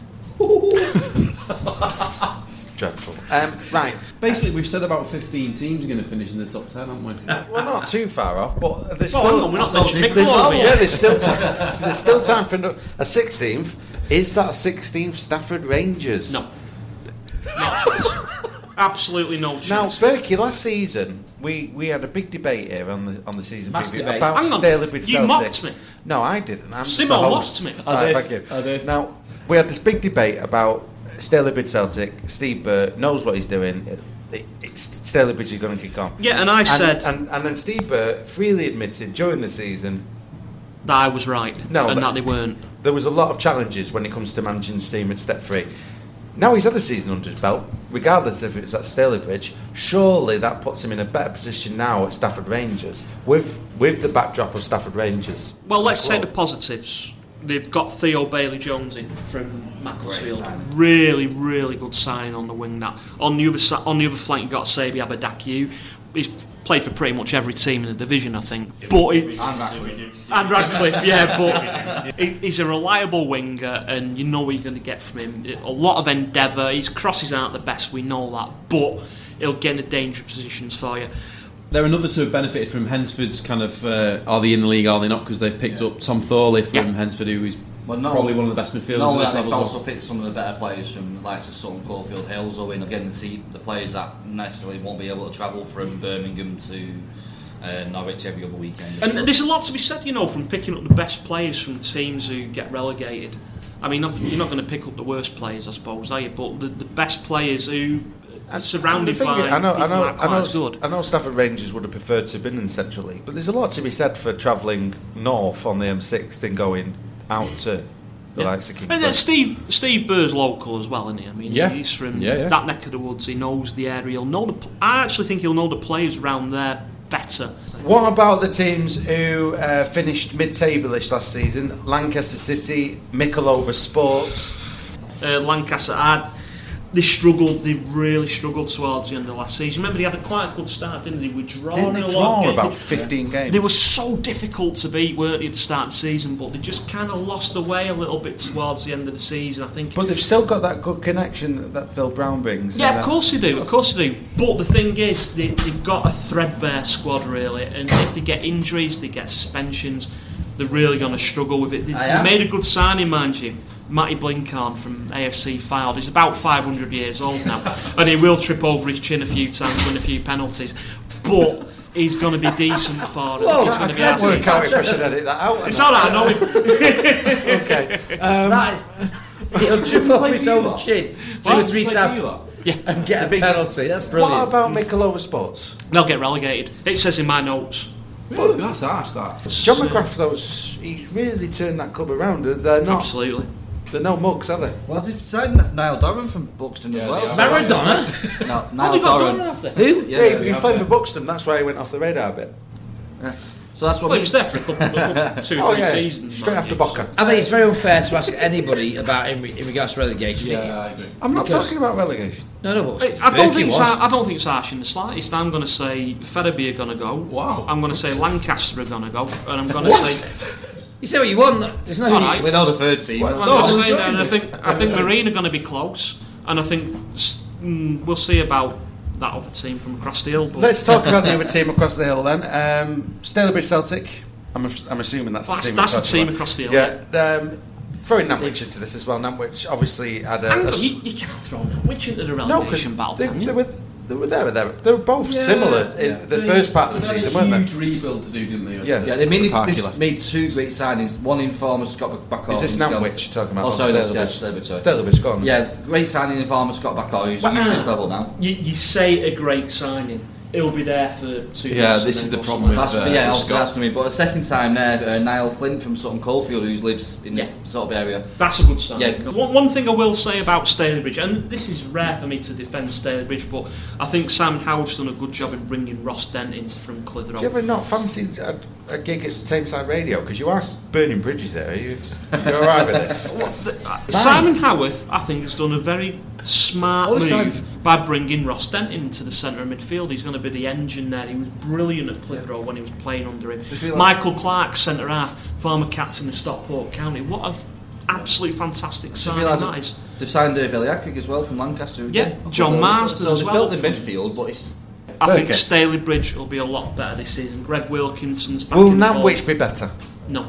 S2: It's dreadful. Um, right,
S6: Basically, we've said about fifteen teams are going to finish in the top ten, haven't we?
S2: we're not too far off, but there's
S3: Well,
S2: still...
S3: hang on, we're not mentioning
S2: there's,
S3: Mick Moore,
S2: yeah,
S3: are we?
S2: there's still time. There's still time for no- a sixteenth. Is that a sixteenth Stafford Rangers?
S3: No. No chance. Absolutely no
S2: Now,
S3: chance.
S2: Berkey, last season we, we had a big debate here on the on the season
S5: Mass
S2: preview
S5: debate.
S2: about
S3: Hang on,
S2: Staley with
S3: you
S2: Celtic.
S3: mocked me.
S2: No, I didn't. I'm just
S3: Simo
S2: a host.
S3: mocked me.
S6: I
S2: Right,
S6: did.
S2: thank you.
S6: I did.
S2: Now, we had this big debate about Staley Celtic. Steve Burr knows what he's doing. It, it, it's Staley is going to kick on.
S3: Yeah, and I
S2: And,
S3: said
S2: and, and then Steve Burr freely admitted during the season
S3: that I was right,
S2: No,
S3: and
S2: but-
S3: that they weren't.
S2: there was a lot of challenges when it comes to managing this team at step three. Now he's had a season under his belt, regardless if it's at Stalybridge. Surely that puts him in a better position now at Stafford Rangers, with with the backdrop of Stafford Rangers.
S3: Well, let's
S2: Club.
S3: take the positives. They've got Theo Bailey-Jones in from Macclesfield.
S4: signing.
S3: Really, really good signing on the wing. That on the other si- on the other flank, you've got Sabi Abadakiu. He's played for pretty much every team in the division, I think. But he,
S4: And Radcliffe.
S3: and Radcliffe, yeah, but he, he's a reliable winger, and you know what you're going to get from him. A lot of endeavour. His crosses aren't the best, we know that, but he'll get into dangerous positions for you.
S6: They're another to have benefited from Hensford's kind of uh, are they in the league, are they not? Because they've picked up Tom Thorley from
S3: Yeah.
S6: Hensford, who is
S4: Well, no,
S6: probably one of the best midfielders
S4: No,
S6: at this
S4: they've
S6: level.
S4: also picked some of the better players from the likes of Sutton, Caulfield, Hills, Owen. Again, the, te- the players that necessarily won't be able to travel from Birmingham to uh, Norwich every other weekend.
S3: And
S4: So-
S3: there's a lot to be said, you know, from picking up the best players from teams who get relegated. I mean, not- you're not going to pick up the worst players, I suppose, are you? But the, the best players who are surrounded
S2: And the
S3: by
S2: thing is, I know, I
S3: people
S2: know,
S3: that are
S2: I know,
S3: quite as good.
S2: I know Stafford Rangers would have preferred to have been in the Central League, but there's a lot to be said for travelling north on the M six than going out to the
S3: Yeah.
S2: likes of Kings.
S3: And then
S2: Lynn.
S3: Steve Steve Burr's local as well, isn't he? I mean,
S6: Yeah.
S3: he's from
S6: Yeah, yeah.
S3: that neck of the woods. He knows the area. He'll know the. pl- I actually think he'll know the players around there better.
S2: What about the teams who uh, finished mid-table-ish last season? Lancaster City, Mickleover Sports.
S3: Uh, Lancaster, I'd, they struggled. They really struggled towards the end of last season. Remember, they had a quite a good start, didn't they? They were drawing
S2: Didn't they
S3: a lot
S2: draw
S3: of games.
S2: about fifteen games?
S3: They were so difficult to beat, weren't they, at the start of the season? But they just kind of lost the way a little bit towards the end of the season, I think.
S2: But they've still got that good connection that Phil Brown brings.
S3: Yeah, of course they do. Of course they do. But the thing is, they, they've got a threadbare squad, really. And if they get injuries, they get suspensions, they're really going to struggle with it. They, they made a good signing, mind you. Matty Blinkhorn from A F C Fylde. He's about five hundred years old now, and he will trip over his chin a few times, win a few penalties, but he's going to be decent for it.
S2: Whoa,
S3: he's going to be
S2: I can't work out if I should edit that out.
S3: It's all right, I know him.
S2: Okay. Um,
S5: That is, he'll trip over his own chin two or three times
S3: Yeah.
S5: and get a penalty. That's brilliant.
S2: What about Micheloba Sports?
S3: They'll get relegated. It says in my notes.
S6: Well, that's harsh, that.
S2: John McGrath, though's he's really turned that club around. They're not.
S3: Absolutely.
S2: They're no mugs, are they?
S4: Well, they've signed Niall Doran from Buxton as well.
S5: Maradona?
S4: No,
S3: Oh,
S4: Niall
S3: they got
S4: Doran.
S3: Doran off there.
S5: Who?
S2: Yeah,
S4: Yeah,
S2: he was playing for Buxton. That's why he went off the radar a bit.
S4: Yeah. So that's what
S3: Well, he
S4: we
S3: was there for a couple, a couple two or
S2: Oh
S3: three
S2: yeah,
S3: seasons.
S2: straight
S3: mind
S2: after
S3: you.
S2: Boca.
S5: I think it's very unfair to ask anybody about in, re- in regards to relegation.
S6: Yeah, I agree.
S2: I'm not
S5: Because-
S2: talking about relegation.
S5: No, no, but
S3: I don't
S5: Berkey
S3: think it's
S5: was.
S3: har- I don't think it's harsh in the slightest. I'm going to say Ferriby are going to go.
S6: Wow.
S3: I'm going to say Lancaster are going to go, and I'm going to say.
S5: You say what you want. There's no.
S3: All right.
S4: We know the third team.
S3: I'm
S2: No,
S3: just
S2: I'm
S3: saying,
S2: enjoying
S3: and I
S2: this.
S3: think I think Marine are going to be close, and I think mm, we'll see about that other team from across the hill. But
S2: Let's talk about the other team across the hill then. Um, Stalybridge Celtic. I'm, I'm assuming that's,
S3: That's-
S2: the team.
S3: that's the
S2: across
S3: team
S2: hill.
S3: across the hill.
S2: Yeah. Um, throwing Nantwich into this as well. Nantwich obviously had a.
S3: Hang
S2: a
S3: on,
S2: s-
S3: you, you can't throw Which into the
S2: no,
S3: relegation
S2: because
S3: battle,
S2: they,
S3: can you?
S2: they were they were there. They were, they were both similar in the first part of the
S6: They had
S2: season,
S6: a
S2: weren't they?
S6: huge rebuild to do, didn't they?
S2: Yeah.
S4: Yeah, they made,
S6: Parkula.
S4: they've made two great signings. One in former Scott Bakor.
S2: Is this
S4: who's
S2: Nantwich
S4: gone-
S2: you're talking about?
S4: Oh,
S2: or
S4: sorry, that's
S2: Stalybridge?
S4: yeah, Stalybridge, sorry.
S2: Stalybridge, go on.
S4: Yeah, great signing in former Scott Bakor, who's
S3: But,
S4: used to
S3: uh,
S4: this level now.
S3: You, you say a great signing. He'll be there for two
S6: Yeah,
S3: months.
S6: this
S3: and
S6: is
S3: then
S6: the
S3: go
S6: problem
S3: somewhere.
S6: with,
S4: That's,
S6: uh,
S4: yeah, obviously
S6: Scott.
S4: that's going to be. But a second time there, uh, Niall Flynn from Sutton Coldfield, who lives in this
S3: Yeah.
S4: sort of area.
S3: That's a good sign.
S4: Yeah.
S3: One, one thing I will say about Stalybridge, and this is rare for me to defend Stalybridge, but I think Sam Howard's done a good job in bringing Ross Dent in from Clitheroe.
S2: Do you ever not fancy a, a gig at Tameside Radio? Because you are burning bridges there. Are you, you're all right with this?
S3: Simon Howarth, I think, has done a very smart
S4: What is
S3: move
S4: Simon?
S3: by bringing Ross Dent into the centre of midfield. He's going to be the engine there. He was brilliant at Clitheroe when he was playing under him.
S4: feel like-
S3: Michael Clark, centre half, former captain of Stockport County. What a f- absolute fantastic
S4: Just
S3: signing
S4: realised
S3: that is.
S4: they've signed uh, Beliakic as well from Lancaster.
S3: Yeah,
S4: again.
S3: John
S4: So-
S3: Marsden
S4: so
S3: as
S4: they
S3: well
S4: built the
S3: from-
S4: midfield, but it's
S3: I think
S2: Okay.
S3: Stalybridge will be a lot better this season. Greg Wilkinson's back
S2: Will
S3: in the
S2: Nantwich
S3: fold.
S2: be better?
S3: No.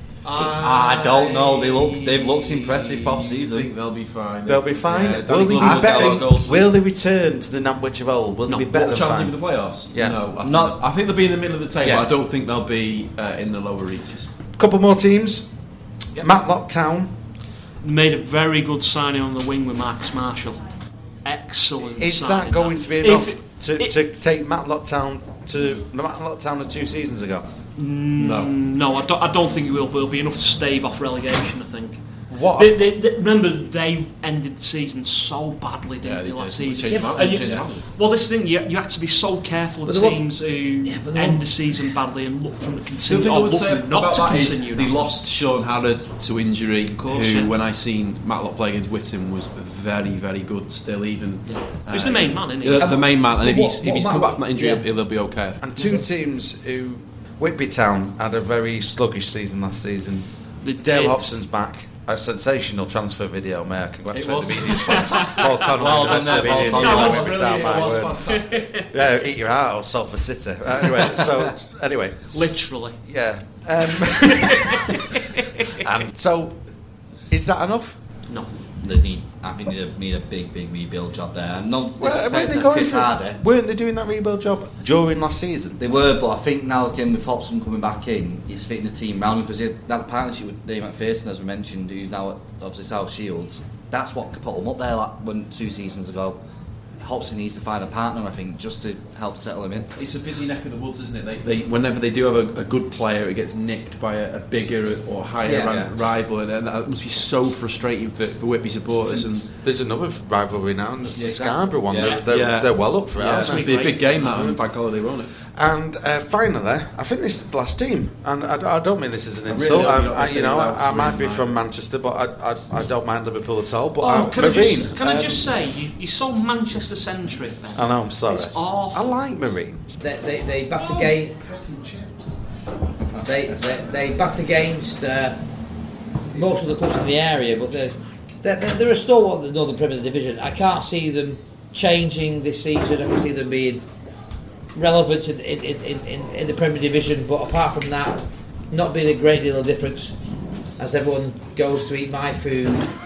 S4: I don't know. They look. They've looked impressive off
S6: I think
S4: season.
S6: they'll be fine.
S2: They'll be fine.
S6: Yeah,
S2: will
S6: Danny
S2: they be
S6: Glover's got a lot of
S2: better?
S6: goals.
S2: Will they return to the Nantwich of old? Will
S3: No.
S2: they be better
S6: What,
S2: than
S6: challenging
S2: fine?
S6: for the playoffs?
S2: Yeah.
S6: No, I think,
S4: Not-
S6: I think they'll be in the middle of the table.
S2: Yeah.
S6: I don't think they'll be uh, in the lower reaches.
S2: Couple more teams. Matlock Town.
S3: Made a very good signing on the wing with Marcus Marshall. Excellent.
S2: Is
S3: signing,
S2: that going to be
S3: If
S2: enough
S3: it-
S2: to,
S3: it-
S2: to take Matlock Town to Matlock Town of two seasons ago?
S6: No.
S3: No, I don't, I don't think it will, but it'll be enough to stave off relegation, I think.
S2: What?
S3: They, they, they, remember, they ended the season so badly, didn't
S6: Yeah,
S3: they,
S6: they
S3: last
S6: did. They
S3: season?
S6: changed them out,
S3: And
S6: they
S3: you-
S6: changed them out.
S3: well, this thing, you, you have to be so careful with
S5: But they
S3: teams who
S5: but they
S3: end
S5: won't-
S3: the season badly and look from the
S6: The
S3: continue,
S6: thing I
S3: or
S6: would
S3: look
S6: say
S3: from not
S6: about
S3: to
S6: that is
S3: continue.
S6: they
S3: now.
S6: lost Sean Harrod to injury,
S3: course,
S6: who,
S3: yeah.
S6: when I seen Matlock play against Whittam, was very, very good still. Even uh,
S3: He's the main man, isn't he?
S6: The, the main man, and if
S5: What-
S6: he's if
S5: what
S6: he's
S5: about-
S6: come back from that injury,
S5: yeah.
S6: he'll, he'll be okay.
S2: And two teams who Whitby Town had a very sluggish season last season.
S3: They
S2: Dale
S3: did.
S2: Hobson's back. A sensational transfer video, may I congratulate
S6: It was.
S2: the media. Paul Connell,
S4: Well
S2: the rest
S4: done
S2: of the
S4: there,
S2: media
S4: Paul
S2: team
S4: Connell.
S2: at
S3: That was
S2: Whitby Town,
S3: brilliant.
S2: my
S3: It was
S2: word.
S6: fantastic.
S2: Yeah, eat your heart out, Salford City. Uh, anyway, so anyway,
S3: Literally.
S2: yeah. Um, and so, is that enough?
S3: No.
S4: They need. I think they need a big, big rebuild job there. And no
S2: Well,
S4: disrespect
S2: weren't they
S4: to
S2: going
S4: Chris
S2: for,
S4: Harder.
S2: weren't they doing that rebuild job during last season?
S4: They were, but I think now again with Hobson coming back in, it's fitting the team round because that partnership with Dave McPherson, as we mentioned, who's now at obviously South Shields, that's what put them up there like when two seasons ago. Hobson needs to find a partner, I think, just to help settle him in.
S6: It's a busy neck of the woods, isn't it? They, they whenever they do have a, a good player, it gets nicked by a, a bigger or higher
S5: Yeah,
S6: ranked
S5: yeah.
S6: rival, and, and that must be so frustrating for, for Whitby supporters. And
S2: There's another rivalry now, and it's
S6: Yeah,
S2: the
S6: exactly.
S2: Scarborough one.
S6: Yeah.
S2: They're, they're,
S6: Yeah.
S2: they're well up for it,
S6: yeah,
S2: aren't
S6: it's
S2: they?
S6: going to be a big game that on Bank Holiday, won't it?
S2: And uh, finally, I think this is the last team, and I, I don't mean this as an
S6: I really
S2: insult.
S6: hope
S2: I,
S6: you're not
S2: I, you
S6: listening
S2: know,
S6: about
S2: I, I might
S6: Marine,
S2: be
S6: mate.
S2: from Manchester, but I, I, I don't mind Liverpool at all. But
S3: Oh,
S2: uh,
S3: can, I
S2: Marine,
S3: just, can I
S2: um,
S3: just say, you, you're so Manchester centric, Ben.
S2: I know, I'm sorry.
S3: It's awful.
S2: I like Marine.
S5: They, they, they bat again. They, they, they bat against uh, most of the clubs in the area, but they're, they're, they're a stalwart of the Northern Premier Division. I can't see them changing this season. I can see them being relevant in, in, in, in, in the Premier Division, but apart from that, not being a great deal of difference as everyone goes to eat my food.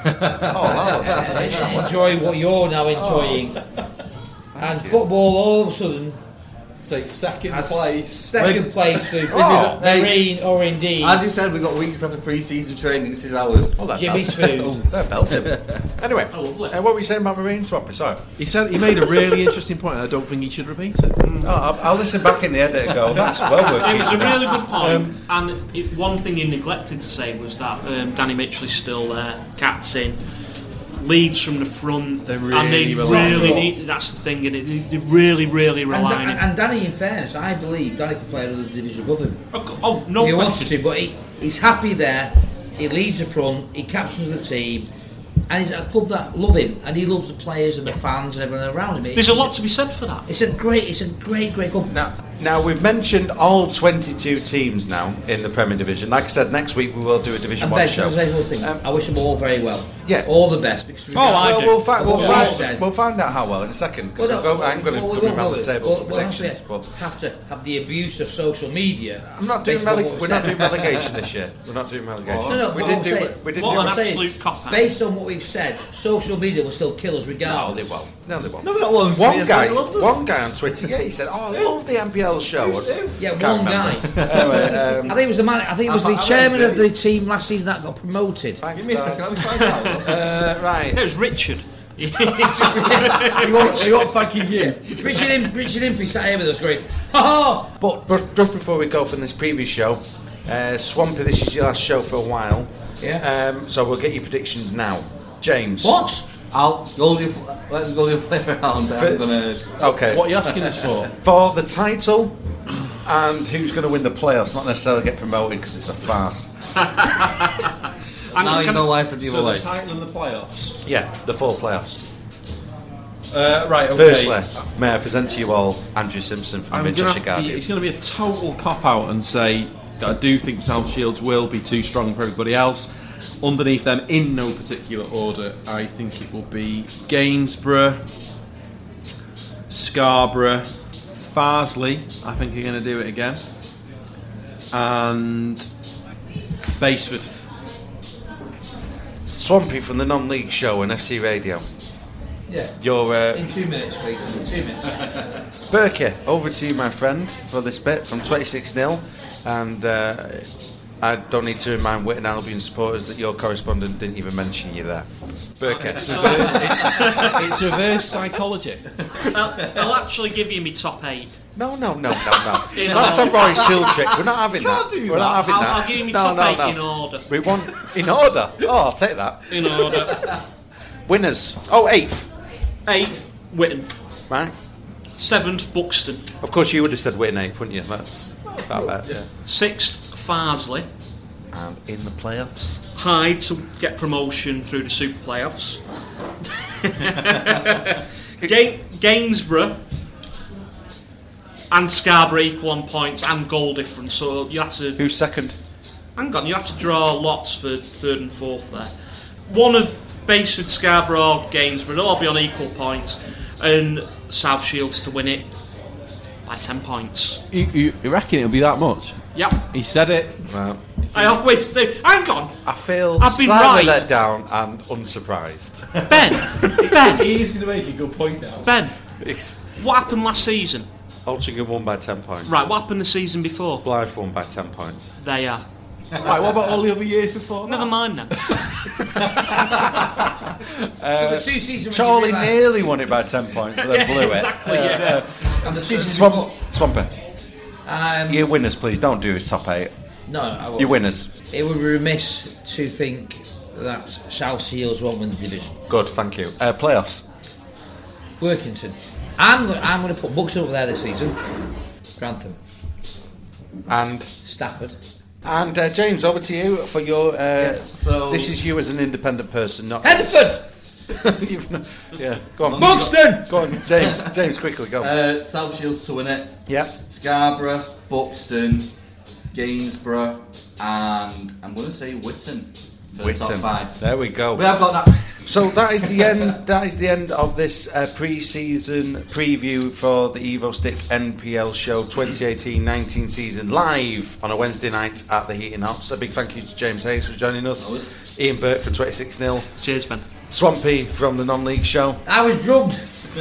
S2: Oh, that's sensational.
S5: Enjoy what you're now enjoying. And football all of a sudden
S6: So second
S5: has
S6: place.
S5: second place to
S7: Oh, hey.
S5: Marine or indeed
S7: As you said, we've got weeks left of pre-season training. This is ours.
S2: Oh, they're
S5: Jimmy's
S2: belting.
S5: food.
S2: They're belting. Anyway,
S3: Oh, lovely.
S2: uh, what were you saying about Marine, Swampy? Sorry.
S6: He said he made a really interesting point, and I don't think he should repeat it.
S2: Oh, I'll, I'll listen back in the edit and go, that's well worth
S3: It was a
S2: keeping.
S3: really good point, and it, one thing you neglected to say was that um, Danny Mitchell is still there, captain, leads from the front,
S6: They
S3: and
S6: really
S3: they
S6: rely
S3: really
S5: on-
S3: need. That's the thing, and it, they they really, really
S5: And,
S3: rely
S5: Da-
S3: on
S5: and,
S3: it.
S5: and Danny, in fairness, I believe Danny could play another division above him
S3: Oh, oh, no
S5: if he wanted
S3: question.
S5: to, but he, he's happy there. He leads the front, he captains the team, and he's at a club that love him, and he loves the players and the fans and everyone around him.
S3: There's a lot to be said for that.
S5: It's a great, it's a great, great club.
S2: Now, now we've mentioned all twenty-two teams now in the Premier Division. Like I said, next week we will do a Division
S5: And
S2: One
S5: Ben,
S2: show.
S5: can I say one thing?
S2: Um,
S5: I wish them all very well.
S2: Yeah.
S5: all the best. Because
S3: Oh, I
S2: well,
S3: do.
S2: we'll, fi- we'll,
S5: Well,
S2: find,
S5: well said.
S2: we'll find out how well in a second. Because
S5: Well, no,
S2: I'm going to
S5: well,
S2: come
S5: we
S2: around
S5: won't
S2: the
S5: do it.
S2: table
S5: We'll-
S2: for
S5: we'll have
S2: predictions.
S5: to,
S2: But
S5: have to have the abuse of social media.
S2: I'm not doing
S5: based on
S2: releg-
S5: what we
S2: we're not
S5: said.
S2: doing relegation this year. We're not doing relegation.
S5: No, no,
S2: we
S5: but
S2: did
S5: I'm
S2: do.
S5: saying-
S2: We did
S3: What
S2: do.
S3: an
S5: I'm saying,
S3: absolute cop-out.
S5: Based on what we've said, social media will still kill us
S2: No,
S5: regardless.
S2: they won't. No, they won't.
S7: No, we got one.
S2: One
S7: Yes,
S2: guy,
S7: they loved us.
S2: one guy on Twitter, yeah, he said, "Oh, I love the M P L show."
S5: Yeah,
S2: Can't
S5: one guy.
S2: remember. Anyway, um,
S5: I think it was the man. I think it was
S7: I-
S5: the
S7: I- I-
S5: chairman
S7: I-
S5: of the team last season that got promoted.
S2: thanks,
S7: Give me a second.
S2: Dad.
S7: Let me find out.
S2: Uh, right.
S3: It was Richard.
S6: He won't, he won't thanking you.
S5: Richard, Im- Richard Impey sat here with us going, "Oh,
S2: But, but just before we go from this previous show, uh, Swampy, this is your last show for a while.
S5: Yeah.
S2: Um, so we'll get your predictions now. James.
S5: what?"
S7: I'll go your, let's go your play around.
S2: For-
S7: I'm gonna.
S2: Okay.
S6: What are you asking us for?
S2: For the title and who's going to win the playoffs, not necessarily get promoted because it's a farce.
S3: And
S7: Now you
S3: can-
S7: know why I said the
S6: So
S7: other
S6: the
S7: way.
S6: title and the playoffs.
S2: Yeah, the four playoffs.
S6: Uh, right. Okay.
S2: Firstly, may I present to you all Andrew Simpson from
S6: I'm
S2: the
S6: gonna
S2: Manchester
S6: have to be,
S2: Guardian.
S6: it's going to be a total cop out and say that I do think South Shields will be too strong for everybody else. Underneath them, in no particular order, I think it will be Gainsborough, Scarborough, Farsley. I think are going to do it again, and Baseford.
S2: Swampy from the non-league show on F C Radio.
S5: Yeah.
S2: Your uh,
S5: In two minutes, please. In two minutes.
S2: Berkey, over to you, my friend, for this bit from twenty-six nil. And uh, I don't need to remind Witten Albion supporters that your correspondent didn't even mention you there. Berkey.
S6: it's, it's reverse psychology.
S3: I'll, I'll actually give you my top eight.
S2: No, no, no, no, no.
S3: In
S2: That's a
S3: order.
S2: Roy Shield trick. We're not having
S7: Can't
S2: that.
S7: do
S2: We're not
S7: that.
S2: having
S3: I'll,
S2: that.
S3: I'll give you my
S2: no,
S3: top
S2: no,
S3: eight
S2: no.
S3: in order.
S2: We want in order. Oh, I'll take that.
S3: In order.
S2: Winners. Oh, eighth.
S3: Eighth, Witten.
S2: Right.
S3: Seventh, Buxton.
S2: Of course, you would have said Witten eighth, wouldn't you? That's about that. Yeah.
S3: Sixth, Farsley.
S2: And in the playoffs.
S3: Hyde to get promotion through the Super Playoffs. Ga- Gainsborough and Scarborough equal on points and goal difference, so you had to
S2: Who's second?
S3: hang on, you had to draw lots for third and fourth there. One of Baseford, Scarborough, or Gainsborough, they'll all be on equal points, and South Shields to win it by ten points.
S6: You, you, you reckon it'll be that much?
S3: Yep,
S6: He said it.
S2: Well,
S3: I always do. Hang on,
S2: I feel
S3: I've been
S2: slightly
S3: right.
S2: let down and unsurprised.
S3: Ben, Ben,
S6: He's going to make a good point now.
S3: Ben. What happened last season?
S2: Altrincham won by ten points.
S3: Right, what happened the season before?
S2: Blythe won by ten points.
S3: There you are.
S6: Right, what about all the other years before?
S3: Never mind now.
S5: so the two seasons when you
S2: Charlie
S5: realise-
S2: nearly won it by ten points, but then blew it.
S3: Exactly, yeah.
S5: And the two seasons
S2: Swamp,
S5: before-
S2: Swampy.
S5: Um,
S2: You winners, please. Don't do top eight.
S5: No, I won't.
S2: You winners.
S5: It would be remiss to think that South Seals won't win the division.
S2: Good, thank you. Uh, playoffs.
S5: Workington. I'm going. I'm going to put Buxton up there this season. Grantham.
S2: And
S5: Stafford.
S2: and uh, James, over to you for your. Uh,
S7: Yeah, so-
S2: this is you as an independent person, not
S5: Hereford.
S2: You've not- yeah, go on.
S5: Buxton.
S2: Go on, James. James, quickly go.
S7: Uh, South Shields to win it.
S2: yeah.
S7: Scarborough, Buxton, Gainsborough, and I'm going to say Whitton for the top
S2: Whitton.
S7: five.
S2: There we go.
S7: We have got that.
S2: So that is the end. That is the end of this uh, pre-season preview for the EvoStick N P L Show twenty eighteen nineteen season, live on a Wednesday night at the Heating Hops. A big thank you to James Hayes for joining us.
S7: Always.
S2: Ian Burke for twenty-six nil.
S3: Cheers, Ben.
S2: Swampy from the non-league show.
S5: I was drugged.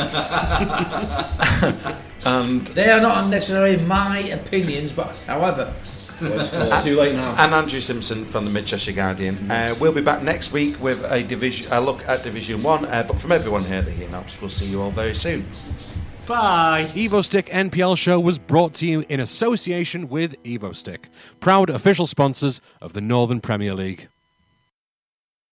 S2: And
S5: They are not necessarily my opinions, but however,
S6: It's too late now.
S2: and Andrew Simpson from the Mid Cheshire Guardian. Uh, we'll be back next week with a division, a look at Division One. Uh, but from everyone here at the Heating Hops, we'll see you all very soon.
S3: Bye.
S1: EvoStick N P L Show was brought to you in association with EvoStick, proud official sponsors of the Northern Premier League.